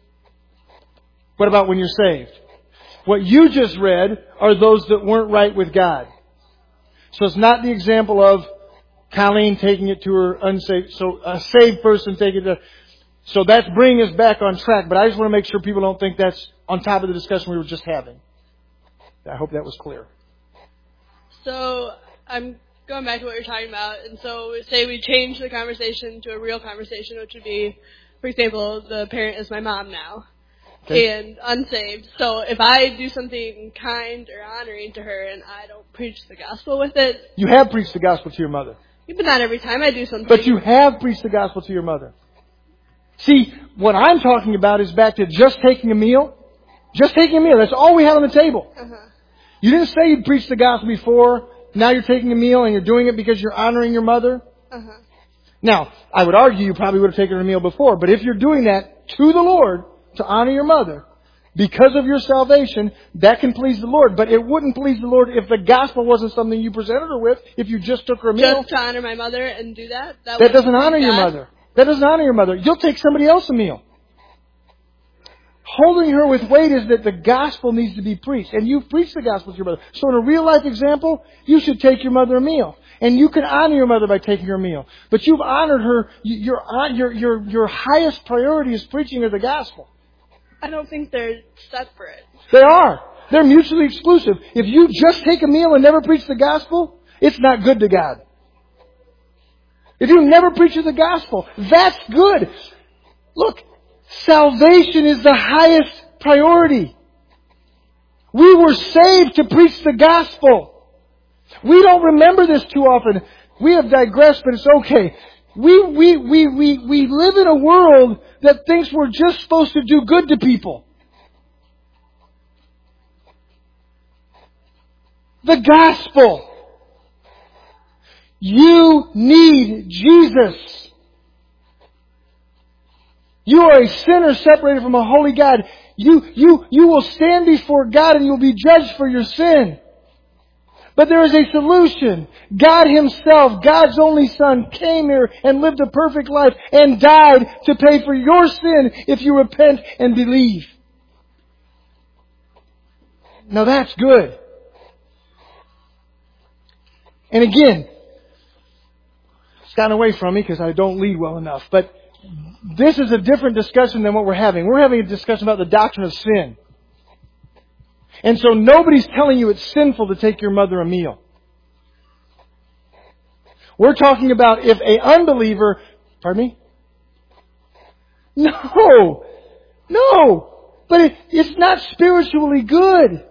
Speaker 1: what about when you're saved? What you just read are those that weren't right with God. So it's not the example of Colleen taking it to her unsaved, so a saved person taking it to, so that's bringing us back on track. But I just want to make sure people don't think that's on top of the discussion we were just having. I hope that was clear.
Speaker 9: So I'm going back to what you're talking about, and so say we change the conversation to a real conversation, which would be, for example, the parent is my mom now, okay, and unsaved. So if I do something kind or honoring to her and I don't preach the gospel with it.
Speaker 1: You have preached the gospel to your mother.
Speaker 9: Yeah, but not every time I do something.
Speaker 1: But you have preached the gospel to your mother. See, what I'm talking about is back to just taking a meal. Just taking a meal. That's all we have on the table.
Speaker 9: Uh-huh.
Speaker 1: You didn't say you'd preached the gospel before. Now you're taking a meal and you're doing it because you're honoring your mother.
Speaker 9: Uh-huh.
Speaker 1: Now, I would argue you probably would have taken a meal before. But if you're doing that to the Lord, to honor your mother, because of your salvation, that can please the Lord. But it wouldn't please the Lord if the gospel wasn't something you presented her with, if you just took her a meal.
Speaker 9: Just to honor my mother and do that? That,
Speaker 1: that doesn't honor your mother. That doesn't honor your mother. You'll take somebody else a meal. Holding her with weight is that the gospel needs to be preached. And you've preached the gospel to your mother. So in a real life example, you should take your mother a meal. And you can honor your mother by taking her a meal. But you've honored her. Your, your, your, your highest priority is preaching her the gospel.
Speaker 9: I don't think they're separate.
Speaker 1: They are. They're mutually exclusive. If you just take a meal and never preach the gospel, it's not good to God. If you never preach the gospel, that's good. Look, salvation is the highest priority. We were saved to preach the gospel. We don't remember this too often. We have digressed, but it's okay. We, we, we, we, we live in a world that thinks we're just supposed to do good to people. The gospel. You need Jesus. You are a sinner separated from a holy God. You, you, you will stand before God and you will be judged for your sin. But there is a solution. God Himself, God's only Son, came here and lived a perfect life and died to pay for your sin if you repent and believe. Now that's good. And again, it's gotten away from me because I don't lead well enough. But this is a different discussion than what we're having. We're having a discussion about the doctrine of sin. And so nobody's telling you it's sinful to take your mother a meal. We're talking about if a unbeliever... Pardon me? No! No! But it, it's not spiritually good.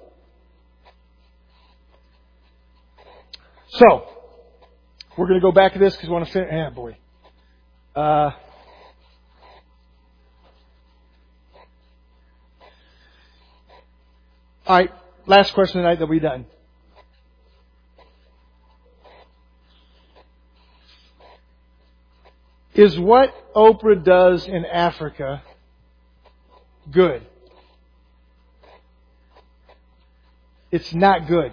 Speaker 1: So, we're going to go back to this because we want to finish... Ah, boy. Uh... All right, last question tonight, that we're done. Is what Oprah does in Africa good? It's not good.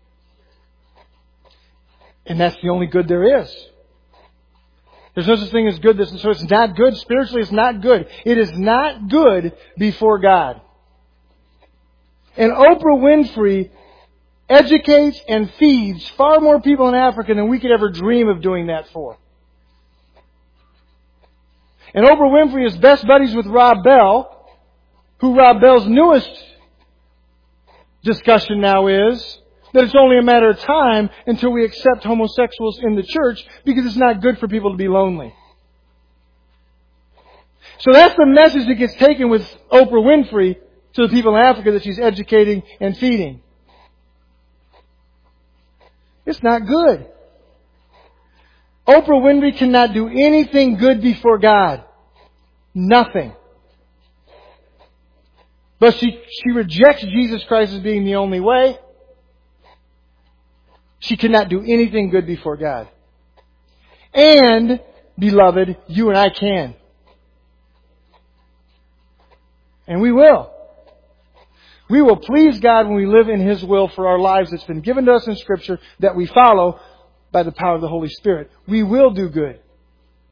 Speaker 1: And that's the only good there is. There's no such thing as good. So it's not good. Spiritually, it's not good. It is not good before God. And Oprah Winfrey educates and feeds far more people in Africa than we could ever dream of doing that for. And Oprah Winfrey is best buddies with Rob Bell, who Rob Bell's newest discussion now is that it's only a matter of time until we accept homosexuals in the church because it's not good for people to be lonely. So that's the message that gets taken with Oprah Winfrey to the people in Africa that she's educating and feeding. It's not good. Oprah Winfrey cannot do anything good before God. Nothing. But she, she rejects Jesus Christ as being the only way. She cannot do anything good before God. And, beloved, you and I can. And we will. We will please God when we live in His will for our lives that's been given to us in Scripture that we follow by the power of the Holy Spirit. We will do good.